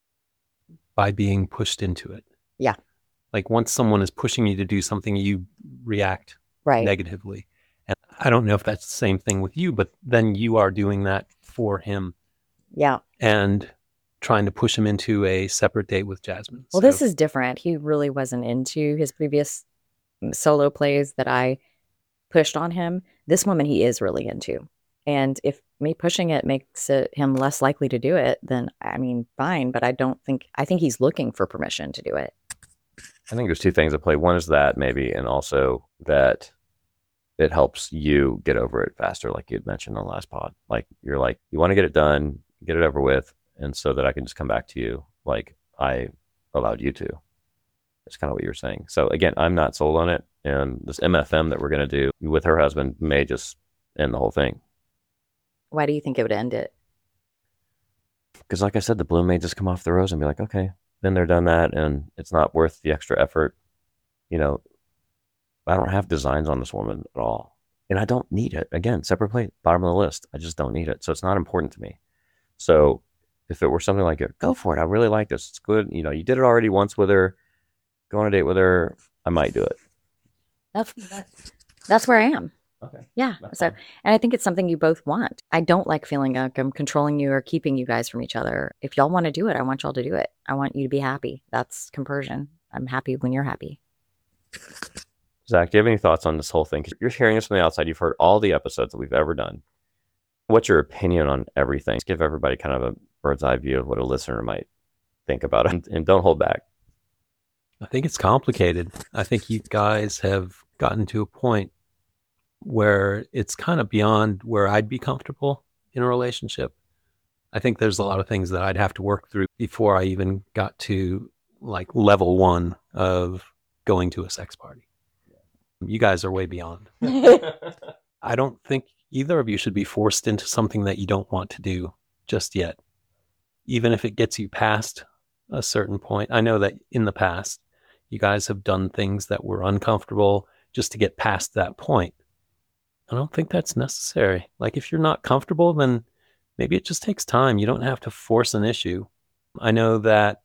by being pushed into it. Yeah. Like once someone is pushing you to do something, you react Right. negatively. And I don't know if that's the same thing with you, but then you are doing that for him Yeah. and trying to push him into a separate date with Jasmine. Well, So- this is different. He really wasn't into his previous solo plays that I pushed on him. This woman he is really into. And if me pushing it makes it him less likely to do it, then I mean, fine. But I don't think, I think he's looking for permission to do it. I think there's two things at play. One is that maybe, and also that it helps you get over it faster, like you had mentioned on the last pod. Like you're like, you want to get it done, get it over with, and so that I can just come back to you like I allowed you to. That's kind of what you were saying. So again, I'm not sold on it. And this M F M that we're going to do with her husband may just end the whole thing. Why do you think it would end it? Because like I said, the bloom may just come off the rose and be like, okay, then they're done that, and it's not worth the extra effort. You know, I don't have designs on this woman at all. And I don't need it. Again, separate plate, bottom of the list. I just don't need it. So it's not important to me. So if it were something like it, go for it. I really like this. It's good. You know, you did it already once with her. Go on a date with her. I might do it. That's, that's, that's where I am. Okay. Yeah. That's So, fine. and I think it's something you both want. I don't like feeling like I'm controlling you or keeping you guys from each other. If y'all want to do it, I want y'all to do it. I want you to be happy. That's compersion. I'm happy when you're happy. Zach, do you have any thoughts on this whole thing? Because you're hearing this from the outside. You've heard all the episodes that we've ever done. What's your opinion on everything? Just give everybody kind of a bird's eye view of what a listener might think about it, and, and don't hold back. I think it's complicated. I think you guys have gotten to a point where it's kind of beyond where I'd be comfortable in a relationship. I think there's a lot of things that I'd have to work through before I even got to like level one of going to a sex party. You guys are way beyond. I don't think either of you should be forced into something that you don't want to do just yet. Even if it gets you past a certain point. I know that in the past, you guys have done things that were uncomfortable just to get past that point. I don't think that's necessary. Like if you're not comfortable, then maybe it just takes time. You don't have to force an issue. I know that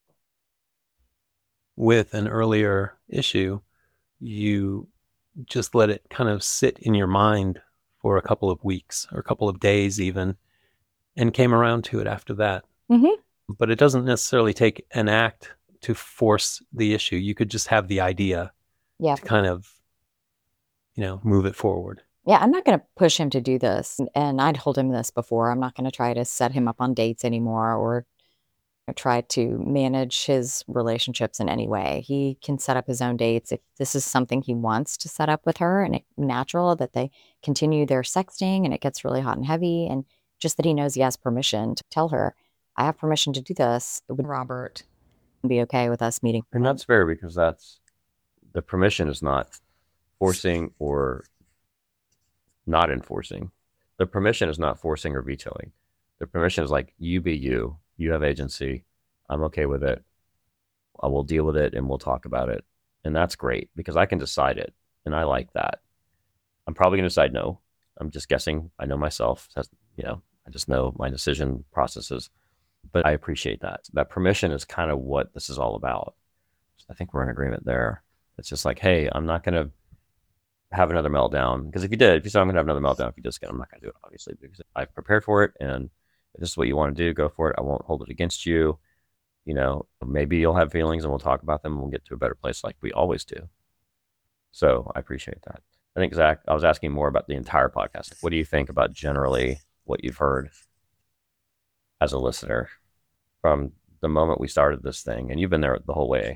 with an earlier issue, you just let it kind of sit in your mind for a couple of weeks or a couple of days even, and came around to it after that. Mhm. But it doesn't necessarily take an act to force the issue. You could just have the idea Yeah. to kind of, you know, move it forward. Yeah, I'm not going to push him to do this. And I'd told him this before. I'm not going to try to set him up on dates anymore or try to manage his relationships in any way. He can set up his own dates. If this is something he wants to set up with her and it's natural that they continue their sexting and it gets really hot and heavy, and just that he knows he has permission to tell her, I have permission to do this. Would Robert be okay with us meeting? And that's fair, because that's the permission is not forcing or not enforcing. The permission is not forcing or vetoing. The permission is like, you be you. You have agency. I'm okay with it. I will deal with it and we'll talk about it. And that's great because I can decide it. And I like that. I'm probably going to decide no. I'm just guessing. I know myself. That's, you know, I just know my decision processes. But I appreciate that. That permission is kind of what this is all about. I think we're in agreement there. It's just like, hey, I'm not going to have another meltdown. Because if you did, if you said I'm going to have another meltdown, if you just get, I'm not going to do it, obviously, because I've prepared for it. And if this is what you want to do, go for it. I won't hold it against you. You know, maybe you'll have feelings and we'll talk about them and we'll get to a better place like we always do. So I appreciate that. I think, Zach, I was asking more about the entire podcast. What do you think about generally what you've heard as a listener from the moment we started this thing? And you've been there the whole way.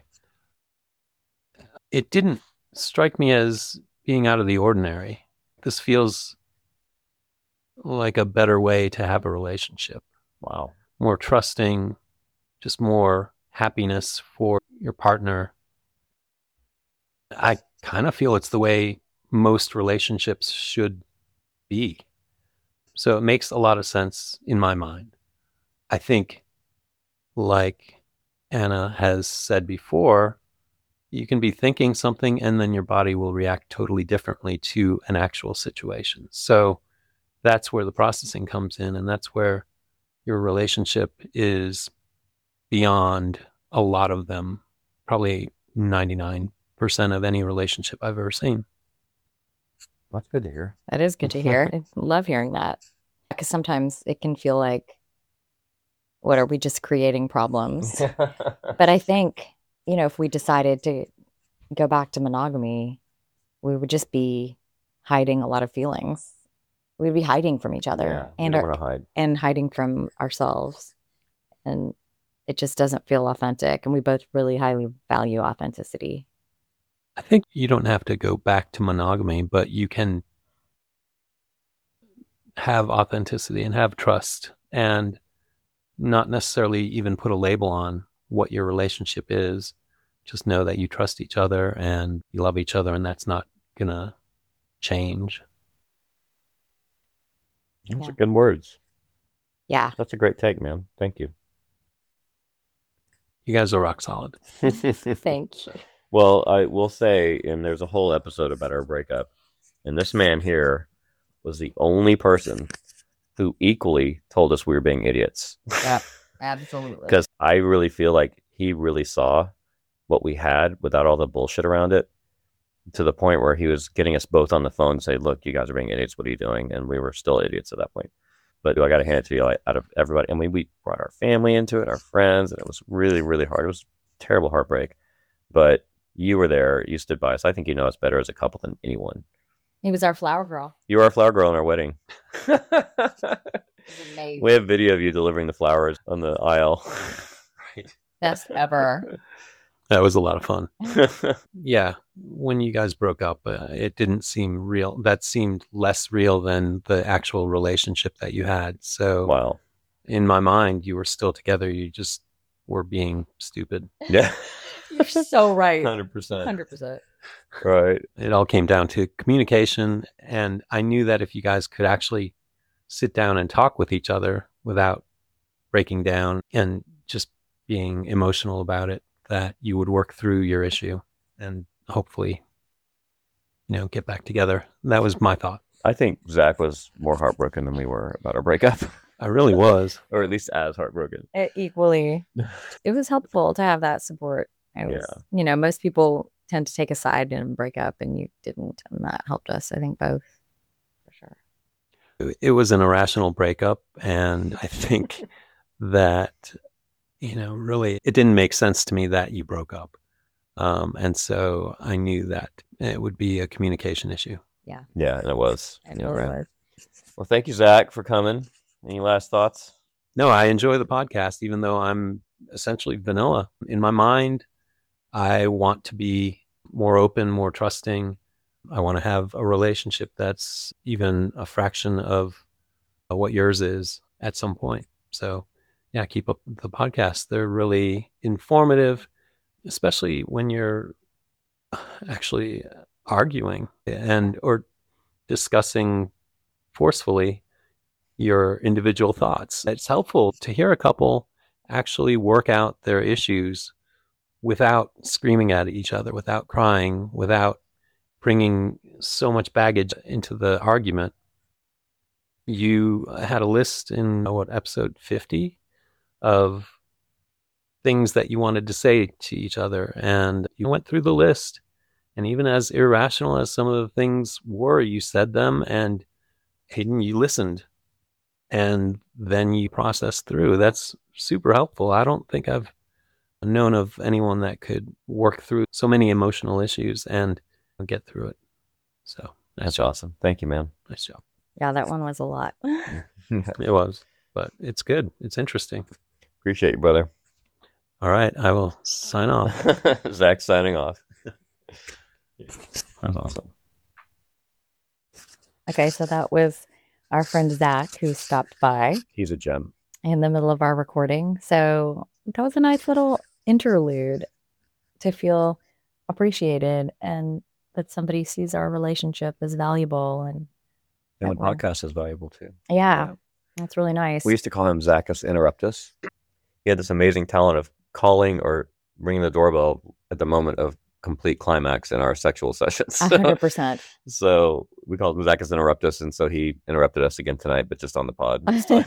It didn't strike me as being out of the ordinary. This feels like a better way to have a relationship. Wow. More trusting, just more happiness for your partner. I kind of feel it's the way most relationships should be. So it makes a lot of sense in my mind. I think, like Anna has said before, you can be thinking something and then your body will react totally differently to an actual situation. So that's where the processing comes in, and that's where your relationship is beyond a lot of them, probably ninety-nine percent of any relationship I've ever seen. That's good to hear. That is good to hear. I love hearing that. Because sometimes it can feel like, what are we just creating problems? But I think, you know, if we decided to go back to monogamy, we would just be hiding a lot of feelings. We'd be hiding from each other Yeah, we and don't our, want to hide. and hiding from ourselves. And it just doesn't feel authentic. And we both really highly value authenticity. I think you don't have to go back to monogamy, but you can have authenticity and have trust and not necessarily even put a label on what your relationship is. Just know that you trust each other and you love each other, and that's not going to change. Those Yeah. are good words. Yeah. That's a great take, man. Thank you. You guys are rock solid. Thank you. Well, I will say, and there's a whole episode about our breakup, and this man here was the only person who equally told us we were being idiots. Yeah, absolutely. Because I really feel like he really saw what we had without all the bullshit around it, to the point where he was getting us both on the phone and say, look, you guys are being idiots. What are you doing? And we were still idiots at that point. But I got to hand it to you, like, out of everybody. And we, we brought our family into it, our friends, and it was really, really hard. It was a terrible heartbreak. But you were there. You stood by us. I think you know us better as a couple than anyone. He was our flower girl. You were our flower girl in our wedding. It was amazing. We have video of you delivering the flowers on the aisle. Right. Best ever. That was a lot of fun. Yeah. When you guys broke up, uh, it didn't seem real. That seemed less real than the actual relationship that you had. So Wow. in my mind, you were still together. You just were being stupid. Yeah. You're so right. one hundred percent. one hundred percent. Right. It all came down to communication. And I knew that if you guys could actually sit down and talk with each other without breaking down and just being emotional about it, that you would work through your issue and hopefully, you know, get back together. That was my thought. I think Zach was more heartbroken than we were about our breakup, I really was. or at least as heartbroken. It equally. It was helpful to have that support. It was, Yeah. You know, most people tend to take a side and break up, and you didn't. And that helped us, I think, both. For sure. It was an irrational breakup. And I think that you know, really, it didn't make sense to me that you broke up. Um, and so I knew that it would be a communication issue. Yeah, Yeah, and it was. it Yeah, really right. was. Well, thank you, Zach, for coming. Any last thoughts? No, I enjoy the podcast, even though I'm essentially vanilla. In my mind, I want to be more open, more trusting. I want to have a relationship that's even a fraction of what yours is at some point. So, yeah, keep up the podcast. They're really informative, especially when you're actually arguing and or discussing forcefully your individual thoughts. It's helpful to hear a couple actually work out their issues without screaming at each other, without crying, without bringing so much baggage into the argument. You had a list in what, episode fifty of things that you wanted to say to each other, and you went through the list, and even as irrational as some of the things were, you said them, and Hayden, you listened, and then you processed through. That's super helpful. I don't think I've known of anyone that could work through so many emotional issues and get through it. So nice That's job. awesome. Thank you, man. Nice job. Yeah, that one was a lot. It was, but it's good. It's interesting. Appreciate you, brother. All right, I will sign off. Zach signing off. That's awesome. Okay, so that was our friend Zach who stopped by He's a gem. in the middle of our recording. So that was a nice little interlude to feel appreciated and that somebody sees our relationship as valuable. And And the that we're- podcast is valuable too. yeah, that's really nice. We used to call him Zacchus Interruptus. He had this amazing talent of calling or ringing the doorbell at the moment of complete climax in our sexual sessions. A hundred percent. So we called him Zacchus Interruptus, and so he interrupted us again tonight, but just on the pod.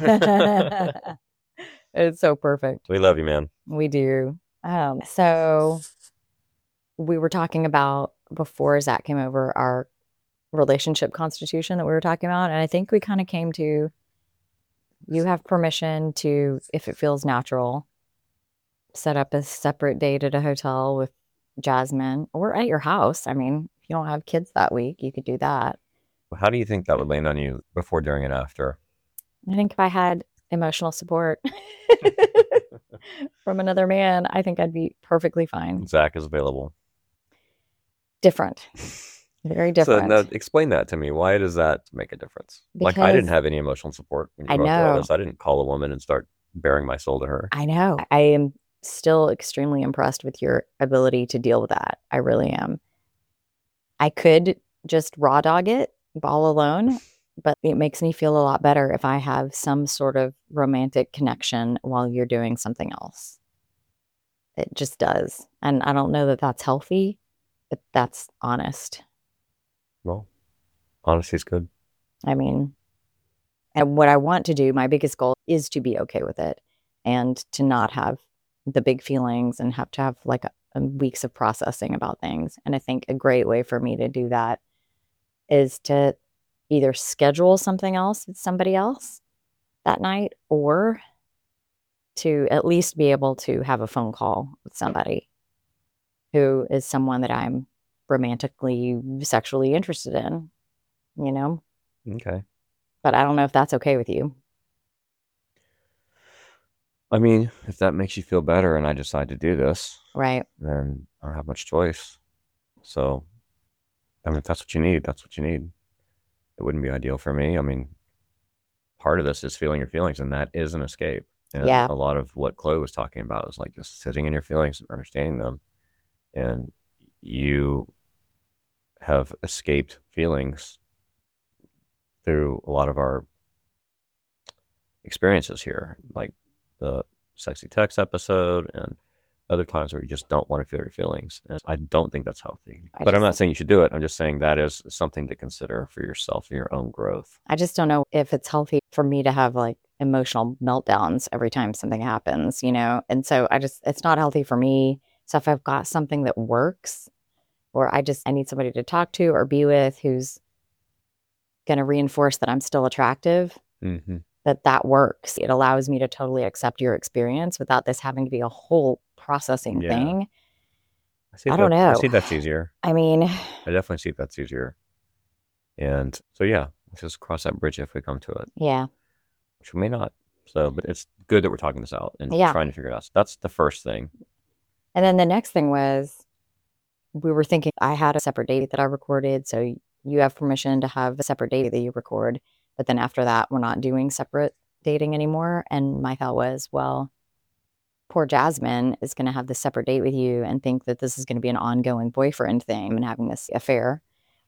It's so perfect. We love you, man. We do. Um, so we were talking about before Zach came over our relationship constitution that we were talking about. And I think we kind of came to you have permission to, if it feels natural, set up a separate date at a hotel with Jasmine or at your house. I mean, if you don't have kids that week, you could do that. How do you think that would land on you before, during, and after? I think if I had emotional support from another man, I think I'd be perfectly fine. Zach is available. Different. Very different. So now explain that to me. Why does that make a difference? Like, I didn't Because- have any emotional support when you I wrote all know. this. I didn't call a woman and start bearing my soul to her. I know. I am still extremely impressed with your ability to deal with that. I really am. I could just raw dog it all alone, but it makes me feel a lot better if I have some sort of romantic connection while you're doing something else. It just does. And I don't know that that's healthy, but that's honest. Well, honesty's good. I mean, and what I want to do, my biggest goal is to be okay with it and to not have the big feelings and have to have like a, a weeks of processing about things. And I think a great way for me to do that is to either schedule something else with somebody else that night or to at least be able to have a phone call with somebody who is someone that I'm romantically, sexually interested in, you know? Okay. But I don't know if that's okay with you. I mean, if that makes you feel better and I decide to do this, Right. then I don't have much choice. So, I mean, if that's what you need, that's what you need. It wouldn't be ideal for me. I mean, part of this is feeling your feelings, and that is an escape. And Yeah. a lot of what Chloe was talking about is like just sitting in your feelings and understanding them. And you have escaped feelings through a lot of our experiences here, like the sexy text episode and other times where you just don't want to feel your feelings. And I don't think that's healthy. I but I'm just- not saying you should do it. I'm just saying that is something to consider for yourself and your own growth. I just don't know if it's healthy for me to have like emotional meltdowns every time something happens, you know? And so I just, it's not healthy for me. So if I've got something that works, or I just, I need somebody to talk to or be with who's going to reinforce that I'm still attractive, Mm-hmm. that that works. It allows me to totally accept your experience without this having to be a whole processing Yeah. thing. I see I don't that- I know. see that's easier. I mean, I definitely see that's easier. And so, yeah, let's just cross that bridge if we come to it, yeah, which we may not. So, but it's good that we're talking this out and Yeah. trying to figure it out. So that's the first thing. and then the next thing was we were thinking I had a separate date that I recorded, so you have permission to have a separate date that you record, but then after that, we're not doing separate dating anymore. And my thought was, well, poor Jasmine is going to have this separate date with you and think that this is going to be an ongoing boyfriend thing and having this affair.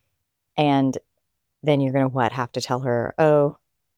And then you're going to, what, have to tell her, oh,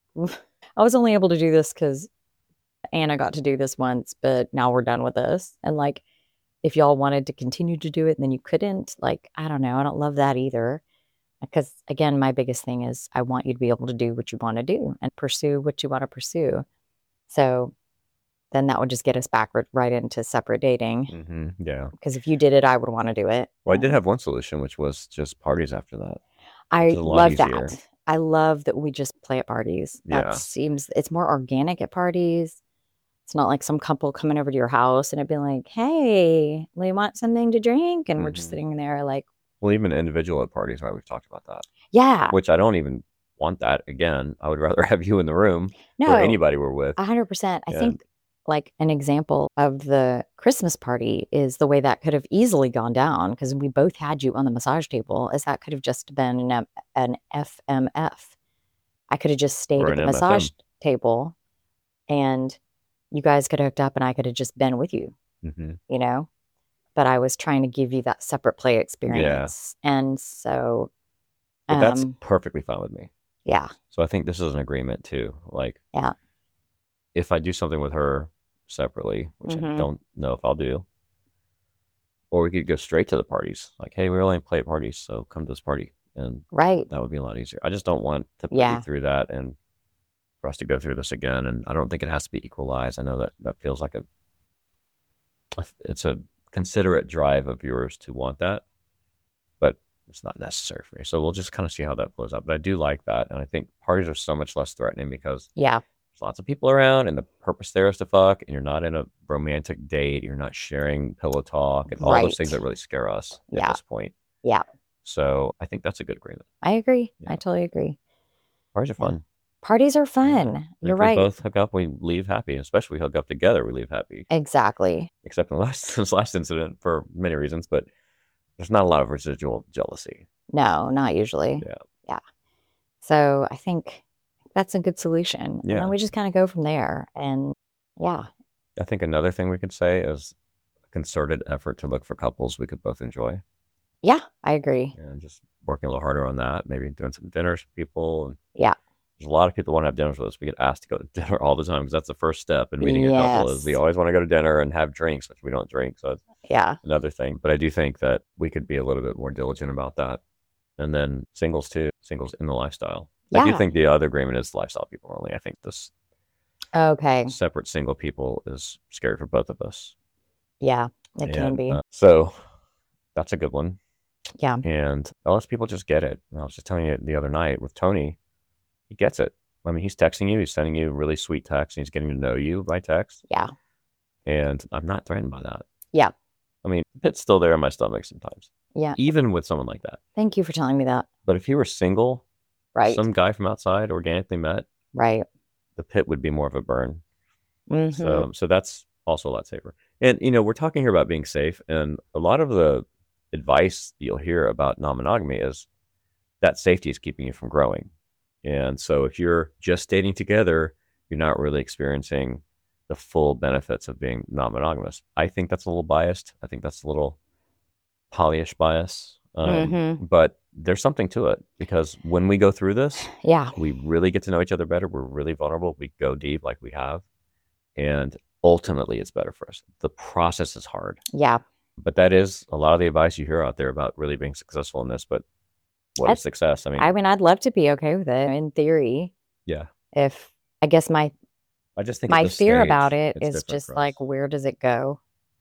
I was only able to do this because Anna got to do this once, but now we're done with this. And like, if y'all wanted to continue to do it and then you couldn't, like, I don't know. I don't love that either. Because again, my biggest thing is I want you to be able to do what you want to do and pursue what you want to pursue. So then that would just get us backward right into separate dating. Mm-hmm. Yeah. Because if you did it, I would want to do it. Well, I did have one solution, which was just parties after that. I It's a lot love easier. that. I love that we just play at parties. That Yeah. seems, it's more organic at parties. It's not like some couple coming over to your house and it'd be like, hey, we want something to drink. And we're just Mhm. sitting there like, Well, even individual at parties, right? We've talked about that. yeah, Which I don't even want that again. I would rather have you in the room no, or anybody we're with. one hundred percent. I Yeah. think like an example of the Christmas party is the way that could have easily gone down because we both had you on the massage table, is that could have just been an, M- an F M F. I could have just stayed Or at the an M F M. massage table and you guys could have hooked up and I could have just been with you, Mm-hmm. you know? But I was trying to give you that separate play experience. And so, But that's um, perfectly fine with me. yeah, So I think this is an agreement too. Like, Yeah. if I do something with her separately, which I Mhm. don't know if I'll do, or we could go straight to the parties. Like, hey, we only play at parties, so come to this party, and right. that would be a lot easier. I just don't want to put Yeah. you through that and for us to go through this again. And I don't think it has to be equalized. I know that that feels like a, it's a considerate drive of yours to want that, but it's not necessary for me. So we'll just kind of see how that flows out. But I do like that, and I think parties are so much less threatening because Yeah. there's lots of people around, and the purpose there is to fuck, and you're not in a romantic date. You're not sharing pillow talk and all those things Right. that really scare us Yeah. at this point. Yeah. So I think that's a good agreement. I agree. Yeah. I totally agree. Parties are Yeah. fun. Parties are fun. And You're if we right. both hook up, we leave happy. Especially if we hook up together, we leave happy. Exactly. Except in the last this last incident for many reasons, but there's not a lot of residual jealousy. No, not usually. Yeah. Yeah. So I think that's a good solution. And Yeah. then we just kind of go from there. And yeah. I think another thing we could say is a concerted effort to look for couples we could both enjoy. Yeah, I agree. And just working a little harder on that. Maybe doing some dinners for people. And Yeah. there's a lot of people want to have dinners with us. We get asked to go to dinner all the time because that's the first step in meeting a couple is we Yes. always want to go to dinner and have drinks, which we don't drink. So it's Yeah. another thing. But I do think that we could be a little bit more diligent about that. And then singles too, singles in the lifestyle. I do Yeah. think the other agreement is lifestyle people only. I think this Okay. separate single people is scary for both of us. Yeah. It can And, be. uh, so that's a good one. Yeah. And unless people just get it. And I was just telling you the other night with Tony, he gets it. I mean, he's texting you, he's sending you really sweet texts, and he's getting to know you by text. Yeah. And I'm not threatened by that. Yeah. I mean, it's still there in my stomach sometimes, Yeah. even with someone like that. Thank you for telling me that. But if he were single, Right. some guy from outside organically met, Right. the pit would be more of a burn. hmm So, so that's also a lot safer. And, you know, we're talking here about being safe. And a lot of the advice you'll hear about non-monogamy is that safety is keeping you from growing. And so if you're just dating together, you're not really experiencing the full benefits of being non-monogamous. I think that's a little biased. I think that's a little polyish bias. Um, hmm But there's something to it because when we go through this, Yeah. we really get to know each other better. We're really vulnerable. We go deep like we have. And ultimately, it's better for us. The process is hard. Yeah. But that is a lot of the advice you hear out there about really being successful in this. But what That's- is success? I mean, I mean, I'd love to be okay with it in theory. yeah. If I guess my I just think at my this fear stage, about it it's is different just for like, us. where does it go?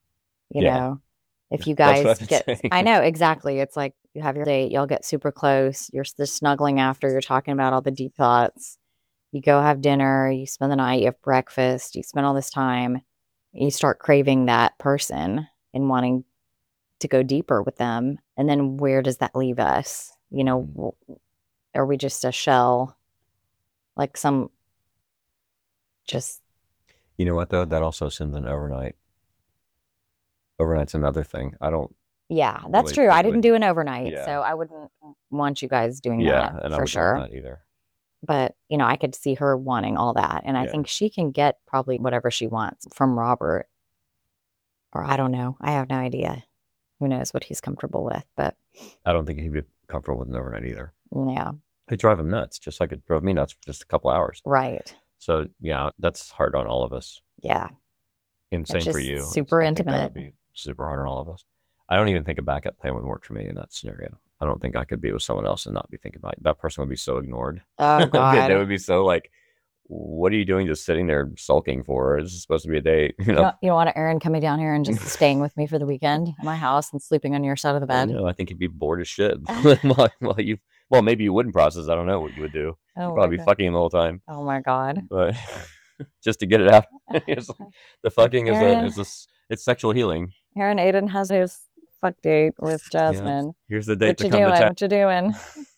You Yeah. know, if you That's what guys I've get, been saying. I know exactly. It's like you have your date, y'all get super close, you're just snuggling after, you're talking about all the deep thoughts, you go have dinner, you spend the night, you have breakfast, you spend all this time, you start craving that person and wanting to go deeper with them. And then where does that leave us? You know, w- are we just a shell? Like some just, You know what though? That also sends an overnight. Overnight's another thing. I don't. yeah, that's Really true. I typically- didn't do an overnight, Yeah. so I wouldn't want you guys doing Yeah, that and I for wouldn't sure. want that either. But, you know, I could see her wanting all that. And I Yeah. think she can get probably whatever she wants from Robert. Or I don't know. I have no idea. Who knows what he's comfortable with. But I don't think he'd be comfortable with an overnight either. yeah, It'd drive him nuts, just like it drove me nuts for just a couple hours. right. So yeah, that's hard on all of us. Yeah. And same for just you. super I think that would intimate. be super hard on all of us. I don't even think a backup plan would work for me in that scenario. I don't think I could be with someone else and not be thinking about it. That person would be so ignored. Oh, God. They would be so like, what are you doing just sitting there sulking for? This is supposed to be a date. You You know, don't, you don't want Aaron coming down here and just staying with me for the weekend at my house and sleeping on your side of the bed? No, I think he'd be bored as shit. while, while you, well, maybe you wouldn't process. I don't know what you would do. Oh, You'd my probably be God. fucking him the whole time, Oh, my God. but just to get it out. It's like- the fucking is a, Aaron. is a, s- it's sexual healing. Aaron Aiden has his fuck date with Jasmine. Here's the date What to you come doing? to town. What you doing?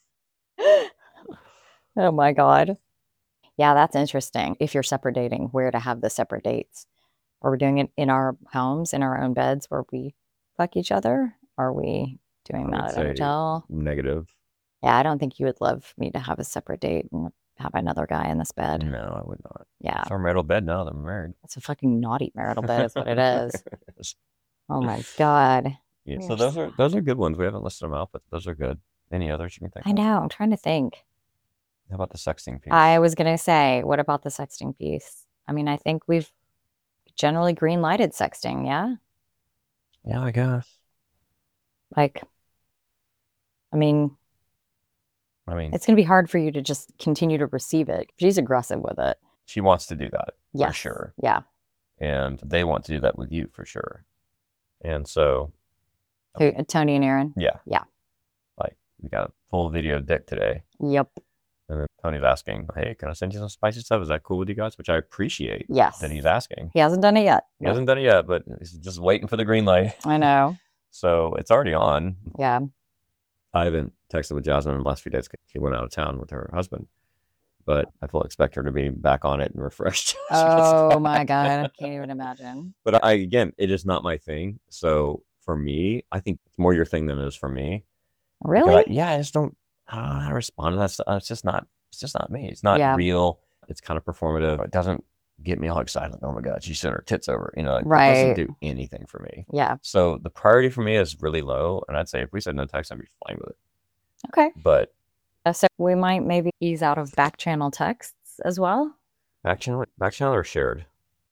Oh my God. Yeah, that's interesting. If you're separate dating, where to have the separate dates? Are we doing it in our homes, in our own beds where we fuck each other? Are we doing I that would at a say hotel? Negative. Yeah, I don't think you would love me to have a separate date and have another guy in this bed. No, I would not. Yeah, It's our marital bed now that I'm married. it's a fucking naughty marital bed is what it is. Oh my God. Yeah, We so are those so- are those are good ones. We haven't listed them out, but those are good. Any others you can think I of? know. I'm trying to think. How about the sexting piece? I was going to say, what about the sexting piece? I mean, I think we've generally green lighted sexting, yeah? yeah, I guess. Like, I mean, I mean, it's going to be hard for you to just continue to receive it. She's aggressive with it. she wants to do that Yes. for sure, Yeah. and they want to do that with you for sure. And so, Who, Tony and Aaron? yeah, Yeah. like we got a full video of Dick today, Yep. and then Tony's asking, "Hey, can I send you some spicy stuff? Is that cool with you guys?" Which I appreciate Yes. that he's asking. He hasn't done it yet. He hasn't done it yet, but he's just waiting for the green light. I know. So it's already on. Yeah. I haven't texted with Jasmine in the last few days. 'Cause she went out of town with her husband, but I fully expect her to be back on it and refreshed. Oh my God. I can't even imagine. But I, again, it is not my thing. So for me, I think it's more your thing than it is for me. Because Really? I- yeah, I just don't, I don't know how to respond to that stuff. It's just not, it's just not me. It's not Yeah. real. It's kind of performative. It doesn't get me all excited. Like, oh my God, she sent her tits over. You know, like, it Right. doesn't do anything for me. Yeah. So the priority for me is really low. And I'd say if we said no text, I'd be fine with it. Okay. But Uh, so we might maybe ease out of back channel texts as well. back channel, back channel or shared?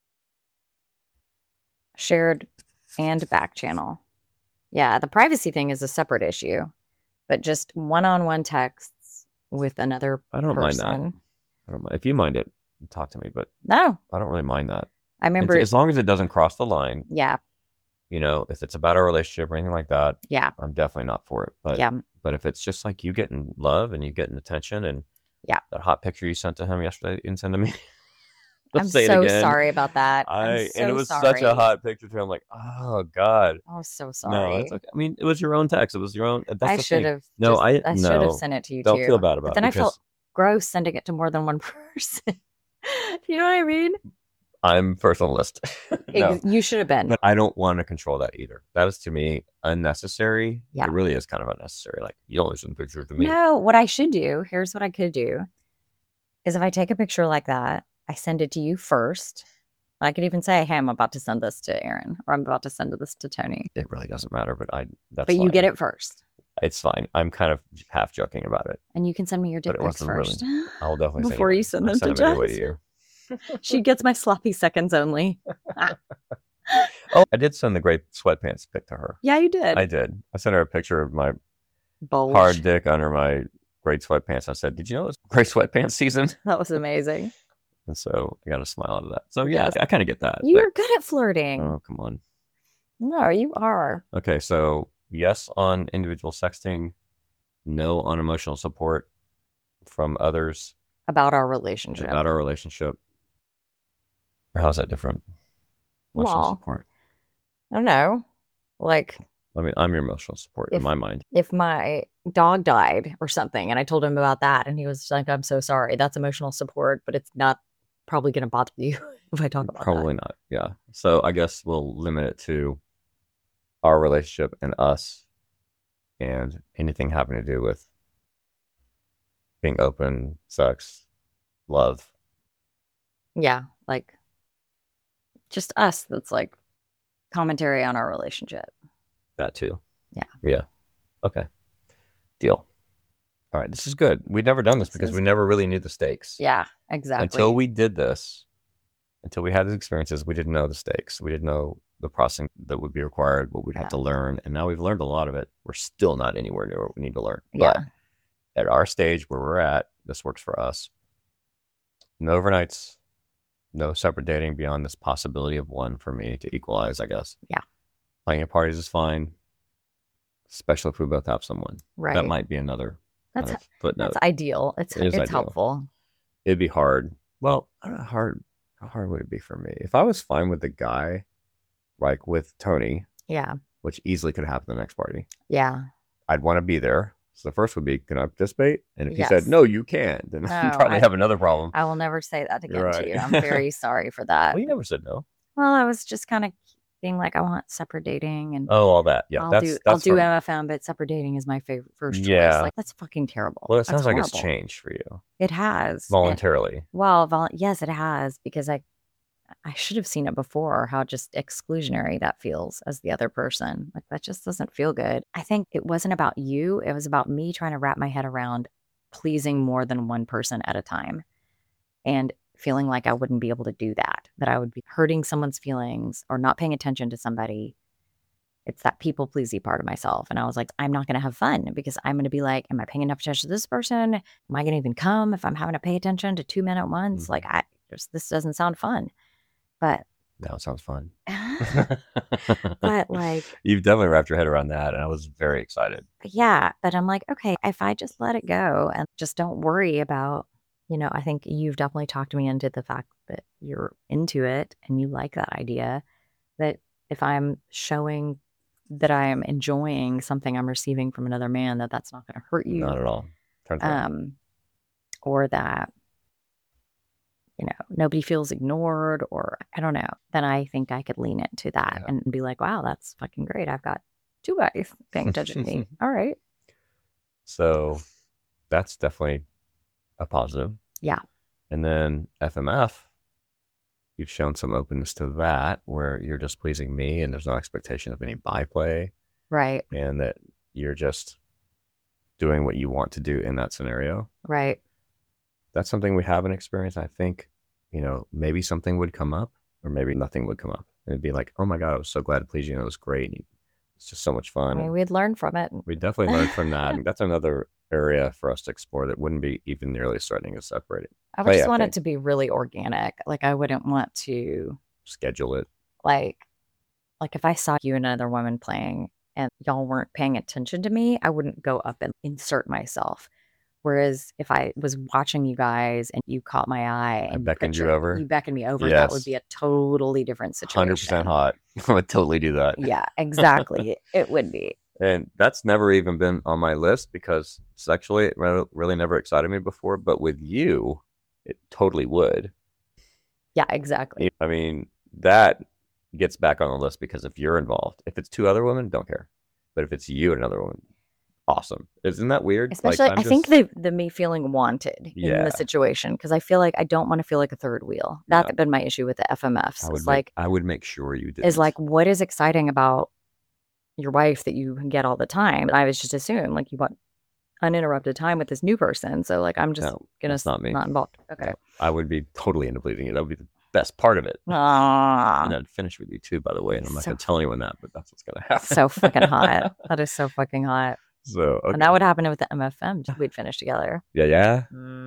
Shared and back channel. Yeah. The privacy thing is a separate issue, but just one on one texts with another I don't mind person. that. I don't mind. If you mind it, talk to me. But No. I don't really mind that. I remember. It's- as long as it doesn't cross the line, yeah. you know, if it's about our relationship or anything like that, Yeah. I'm definitely not for it. But Yeah. but if it's just like you getting love and you getting attention and Yeah. that hot picture you sent to him yesterday, you didn't send to me. I'm Let's say it so again. sorry about that. I'm I so and it was sorry. such a hot picture too. I'm like, oh God. Oh, so sorry. No, it's okay. I mean, it was your own text. It was your own. That's I the should thing. have. No, just- I I should have no. sent it to you Don't too. feel bad about But it. then I because felt gross sending it to more than one person. You know what I mean? I'm first on the list. no. Ex- You should have been. But I don't want to control that either. That is to me unnecessary. Yeah. It really is kind of unnecessary. Like you only send pictures to me. No, what I should do, here's what I could do, is if I take a picture like that, I send it to you first. I could even say, hey, I'm about to send this to Aaron, or I'm about to send this to Tony. It really doesn't matter, but I that's But you fine. get it first. It's fine. I'm kind of half joking about it. And you can send me your dick But it pics wasn't really- first. I'll definitely send Before you, you send I'll them to them anyway to Jess. you. She gets my sloppy seconds only. Oh, I did send the great sweatpants pic to her. Yeah, you did. I did. I sent her a picture of my Bulge. hard dick under my great sweatpants. I said, "Did you know it's great sweatpants season?" That was amazing. And so I got a smile out of that. So yeah, Yes. I kind of get that. You but- are good at flirting. oh, come on. No, you are. Okay, so yes on individual sexting, no on emotional support from others. about our relationship. About our relationship. Or how's that different? Emotional Well, support. I don't know. Like, I mean, I'm your emotional support If- in my mind. if my dog died or something and I told him about that and he was like, I'm so sorry, that's emotional support, but it's not probably going to bother you if I talk about Probably that. not. Yeah. So I guess we'll limit it to our relationship and us, and anything having to do with being open, sex, love. Yeah, like just us. That's like commentary on our relationship. That too. Yeah. Yeah. Okay. Deal. All right. This is good. We'd never done this This because is- we never really knew the stakes. Yeah, exactly. Until we did this, until we had these experiences, we didn't know the stakes. We didn't know the processing that would be required, what we'd have Yeah. to learn. And now we've learned a lot of it. We're still not anywhere near what we need to learn. Yeah. But at our stage where we're at, this works for us. No overnights, no separate dating beyond this possibility of one for me to equalize, I guess. Yeah. Playing at parties is fine, especially if we both have someone. Right. That might be another That's kind of footnote. that's ideal. It's It is it's ideal. helpful. It'd be hard. Well, I don't know, hard. How hard would it be for me? If I was fine with the guy, like with Tony, Yeah. which easily could happen the next party, Yeah. I'd want to be there. So the first would be, can I participate? And if he Yes. said, no, you can't, then No, I'd probably I- have another problem. I will never say that again You're to right. you. I'm very sorry for that. Well, you never said no. Well, I was just kind of being like, I want separate dating, and Oh, all that. Yeah, I'll that's do that's I'll do from- M F M, but separate dating is my favorite first Yeah. choice. Like, that's fucking terrible. Well, it That's sounds like it's horrible. changed for you It has. And- voluntarily. well, vol- yes, it has, because I I should have seen it before, how just exclusionary that feels as the other person. Like, that just doesn't feel good. I think it wasn't about you. It was about me trying to wrap my head around pleasing more than one person at a time and feeling like I wouldn't be able to do that, that I would be hurting someone's feelings or not paying attention to somebody. It's that people pleasy part of myself. And I was like, I'm not going to have fun because I'm going to be like, am I paying enough attention to this person? Am I going to even come if I'm having to pay attention to two men at once? Mhm. Like, I just, this doesn't sound fun. But, Now it sounds fun. but like, You've definitely wrapped your head around that, and I was very excited. yeah, but I'm like, okay, if I just let it go and just don't worry about, you know, I think you've definitely talked me into the fact that you're into it and you like that idea, that if I'm showing that I am enjoying something I'm receiving from another man, that that's not going to hurt you. Not at all. Turns out. um, or that, you know, nobody feels ignored, or I don't know, then I think I could lean into that Yeah. and be like, wow, that's fucking great. I've got two guys paying attention to me. All right. So that's definitely a positive. Yeah. And then F M F, you've shown some openness to that, where you're just pleasing me and there's no expectation of any byplay, Right. and that you're just doing what you want to do in that scenario. Right. That's something we haven't experienced. I think, you know, maybe something would come up or maybe nothing would come up. And it'd be like, oh my God, I was so glad to please you. And it was great. And it's just so much I fun. mean, we'd learn from it. We definitely learned from that. And that's another area for us to explore that wouldn't be even nearly as threatening as separating. I would But just yeah, want okay. it to be really organic. Like, I wouldn't want to, Schedule it. like, like if I saw you and another woman playing and y'all weren't paying attention to me, I wouldn't go up and insert myself. Whereas if I was watching you guys and you caught my eye I and beckoned you picture- over? you beckoned me over, that would Yes. be a totally different situation. one hundred percent hot. I would totally do that. Yeah, exactly. It would be. And that's never even been on my list because sexually it re- really never excited me before. But with you, it totally would. Yeah, exactly. I mean, that gets back on the list because if you're involved, if it's two other women, don't care. But if it's you and another woman, awesome. Isn't that weird? Especially, I'm I think just- the the me feeling wanted in Yeah. the situation, because I feel like I don't want to feel like a third wheel. That's Yeah. been my issue with the F M Fs. I would It's make, like I would make sure you did. is like, what is exciting about your wife that you get all the time? I was just assumed like you want uninterrupted time with this new person, so like I'm just No, gonna that's not me. not involved. Okay. I would be totally into bleeding you. That would be the best part of it. Ah, And I'd finish with you too, by the way. And I'm not So- going to tell anyone that, but that's what's going to happen. so fucking hot. That is so fucking hot. So, okay. And that would happen with the M F M. We'd finish together. yeah, yeah.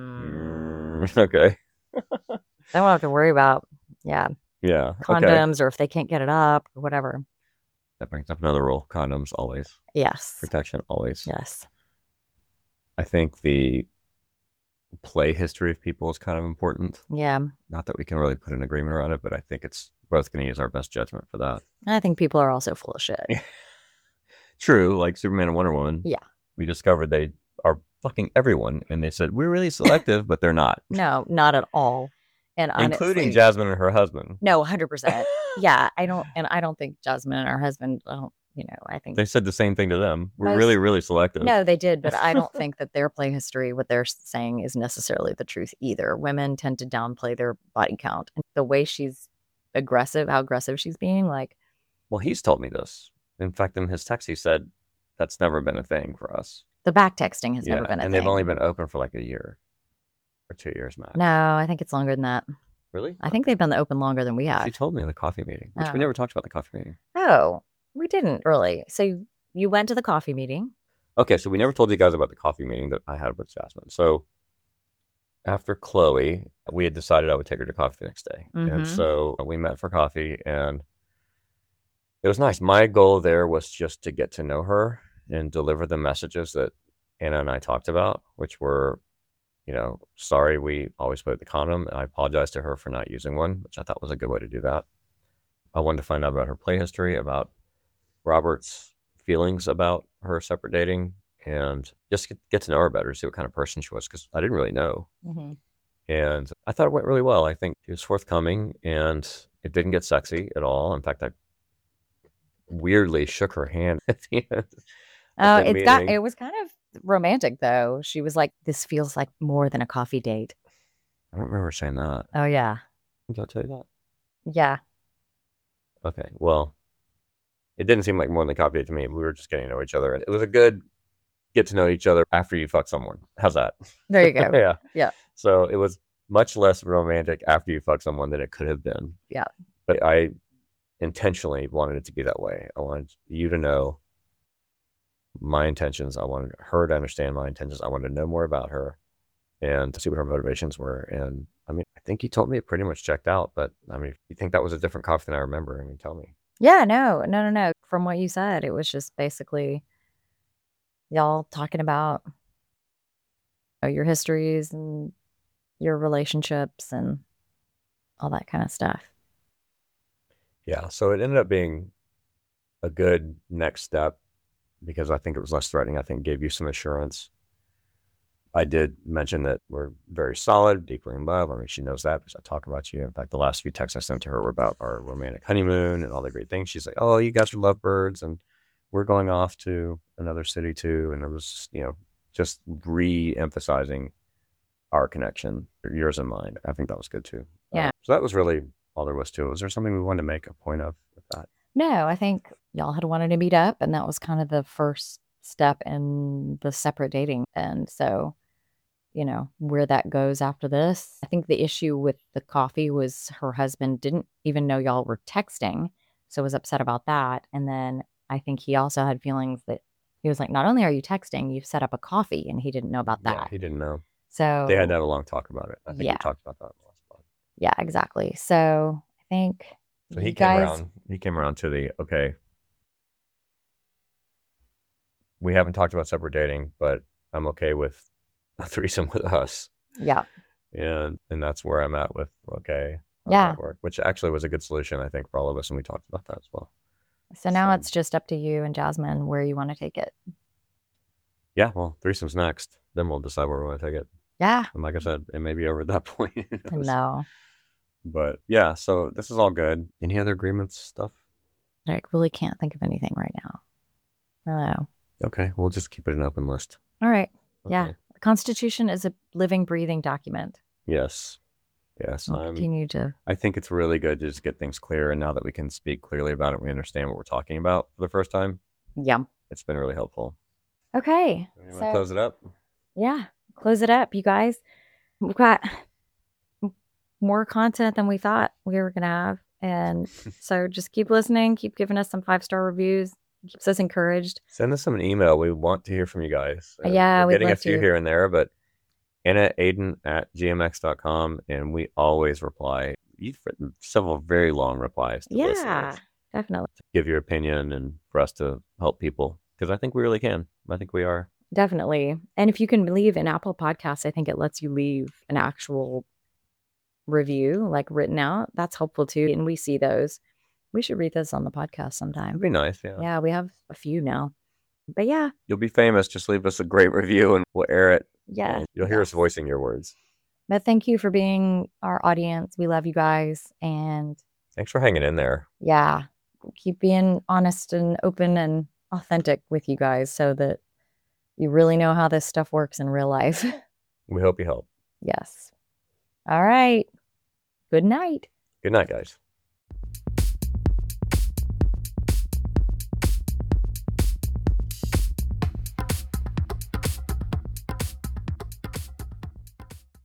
Mm. Mm, okay. Then we'll have to worry about, yeah, Yeah. Okay. condoms or if they can't get it up or whatever. That brings up another rule. Condoms always. Yes. Protection always. Yes. I think the play history of people is kind of important. Yeah. Not that we can really put an agreement around it, but I think it's both going to use our best judgment for that. I think people are also full of shit. True, like Superman and Wonder Woman. Yeah. We discovered they are fucking everyone, and they said we're really selective, but they're not. No, not at all. And including honestly, Jasmine and her husband. No, one hundred percent. Yeah, I don't, and I don't think Jasmine and her husband, I don't, you know, I think They said the same thing to them. We're Most- really, really selective. no, they did, but I don't think that their play history, what they're saying, is necessarily the truth either. Women tend to downplay their body count, and the way she's aggressive, how aggressive she's being, like, Well, he's told me this. In fact, in his text, he said that's never been a thing for us. the back texting has Yeah, never been a and thing. they've only been open for like a year or two years max. No, I think it's longer than that. Really? I think they've been open longer than we She have. told me in the coffee meeting, which Oh. we never talked about the coffee meeting. Oh, we didn't really. So you, you went to the coffee meeting. Okay, so we never told you guys about the coffee meeting that I had with Jasmine. So after Chloe, we had decided I would take her to coffee the next day. Mhm. And so we met for coffee, and it was nice. My goal there was just to get to know her and deliver the messages that Anna and I talked about, which were, you know, sorry we always put the condom. I apologize to her for not using one, which I thought was a good way to do that. I wanted to find out about her play history, about Robert's feelings about her separate dating, and just get, get to know her better, see what kind of person she was, because I didn't really know. Mm-hmm. And I thought it went really well. I think she was forthcoming, and it didn't get sexy at all. In fact, I weirdly shook her hand at the end. Oh, the it's got, meeting. it was kind of romantic though. She was like, this feels like more than a coffee date. I don't remember saying that. Oh, yeah. Did I tell you that? Yeah. Okay. Well, it didn't seem like more than a coffee date to me. We were just getting to know each other. It was a good get to know each other after you fuck someone. How's that? There you go. yeah. Yeah. So it was much less romantic after you fuck someone than it could have been. Yeah. But I intentionally wanted it to be that way. I wanted you to know my intentions. I wanted her to understand my intentions. I wanted to know more about her and to see what her motivations were. And I mean, I think you told me it pretty much checked out, but I mean, if you think that was a different coffee than I remember, I mean, tell me. Yeah, no, no, no, no. From what you said, it was just basically y'all talking about you know, your histories and your relationships and all that kind of stuff. Yeah. So it ended up being a good next step because I think it was less threatening. I think gave you some assurance. I did mention that we're very solid, deeply in love. I mean, she knows that because I talk about you. In fact, the last few texts I sent to her were about our romantic honeymoon and all the great things. She's like, oh, you guys are lovebirds and we're going off to another city too. And it was, you know, just re-emphasizing our connection, yours and mine. I think that was good too. Yeah. Uh, so that was really all there was to it. Was there something we wanted to make a point of with that? No, I think y'all had wanted to meet up, and that was kind of the first step in the separate dating. And so, you know, where that goes after this. I think the issue with the coffee was her husband didn't even know y'all were texting, so was upset about that. And then I think he also had feelings that he was like, not only are you texting, you've set up a coffee, and he didn't know about that. Yeah, he didn't know. So They had to have a long talk about it. I think Yeah. we talked about that in the last pod. yeah, exactly. So I think So he you came guys, around. He came around to the okay. We haven't talked about separate dating, but I'm okay with a threesome with us, yeah, and and that's where I'm at with okay. how's Yeah. that work? Which actually was a good solution, I think, for all of us, and we talked about that as well. so now So- it's just up to you and Jasmine where you want to take it. Yeah, well, threesome's next. Then we'll decide where we want to take it. Yeah, And like I said, it may be over at that point. Who knows? no, But yeah, so this is all good. Any other agreements stuff? I really can't think of anything right now. No. Okay, we'll just keep it an open list. All right. Yeah. Okay. The Constitution is a living, breathing document. Yes. Yes. We'll I'm, continue to. I think it's really good to just get things clear. And now that we can speak clearly about it, we understand what we're talking about for the first time. Yeah. It's been really helpful. Okay. You want to So, close it up? yeah. Close it up, you guys. We've got m- more content than we thought we were going to have. And so just keep listening, keep giving us some five star reviews. Keeps us encouraged. Send us some email. We want to hear from you guys. Uh, Yeah, we're we'd getting a love few to. here and there, but Anna Aiden at g m x dot com, and we always reply. You've written several very long replies to Yeah, listeners. definitely. Give your opinion and for us to help people because I think we really can. I think we are. Definitely. And if you can leave an Apple Podcast, I think it lets you leave an actual review, like written out. That's helpful too. And we see those. We should read this on the podcast sometime. It'd be nice, yeah. Yeah, we have a few now. But yeah, You'll be famous. Just leave us a great review and we'll air it. yeah. And you'll hear us voicing your words. But thank you for being our audience. We love you guys. And Thanks for hanging in there. yeah, keep being honest and open and authentic with you guys so that you really know how this stuff works in real life. We hope you help. Yes. All right. Good night. Good night, guys.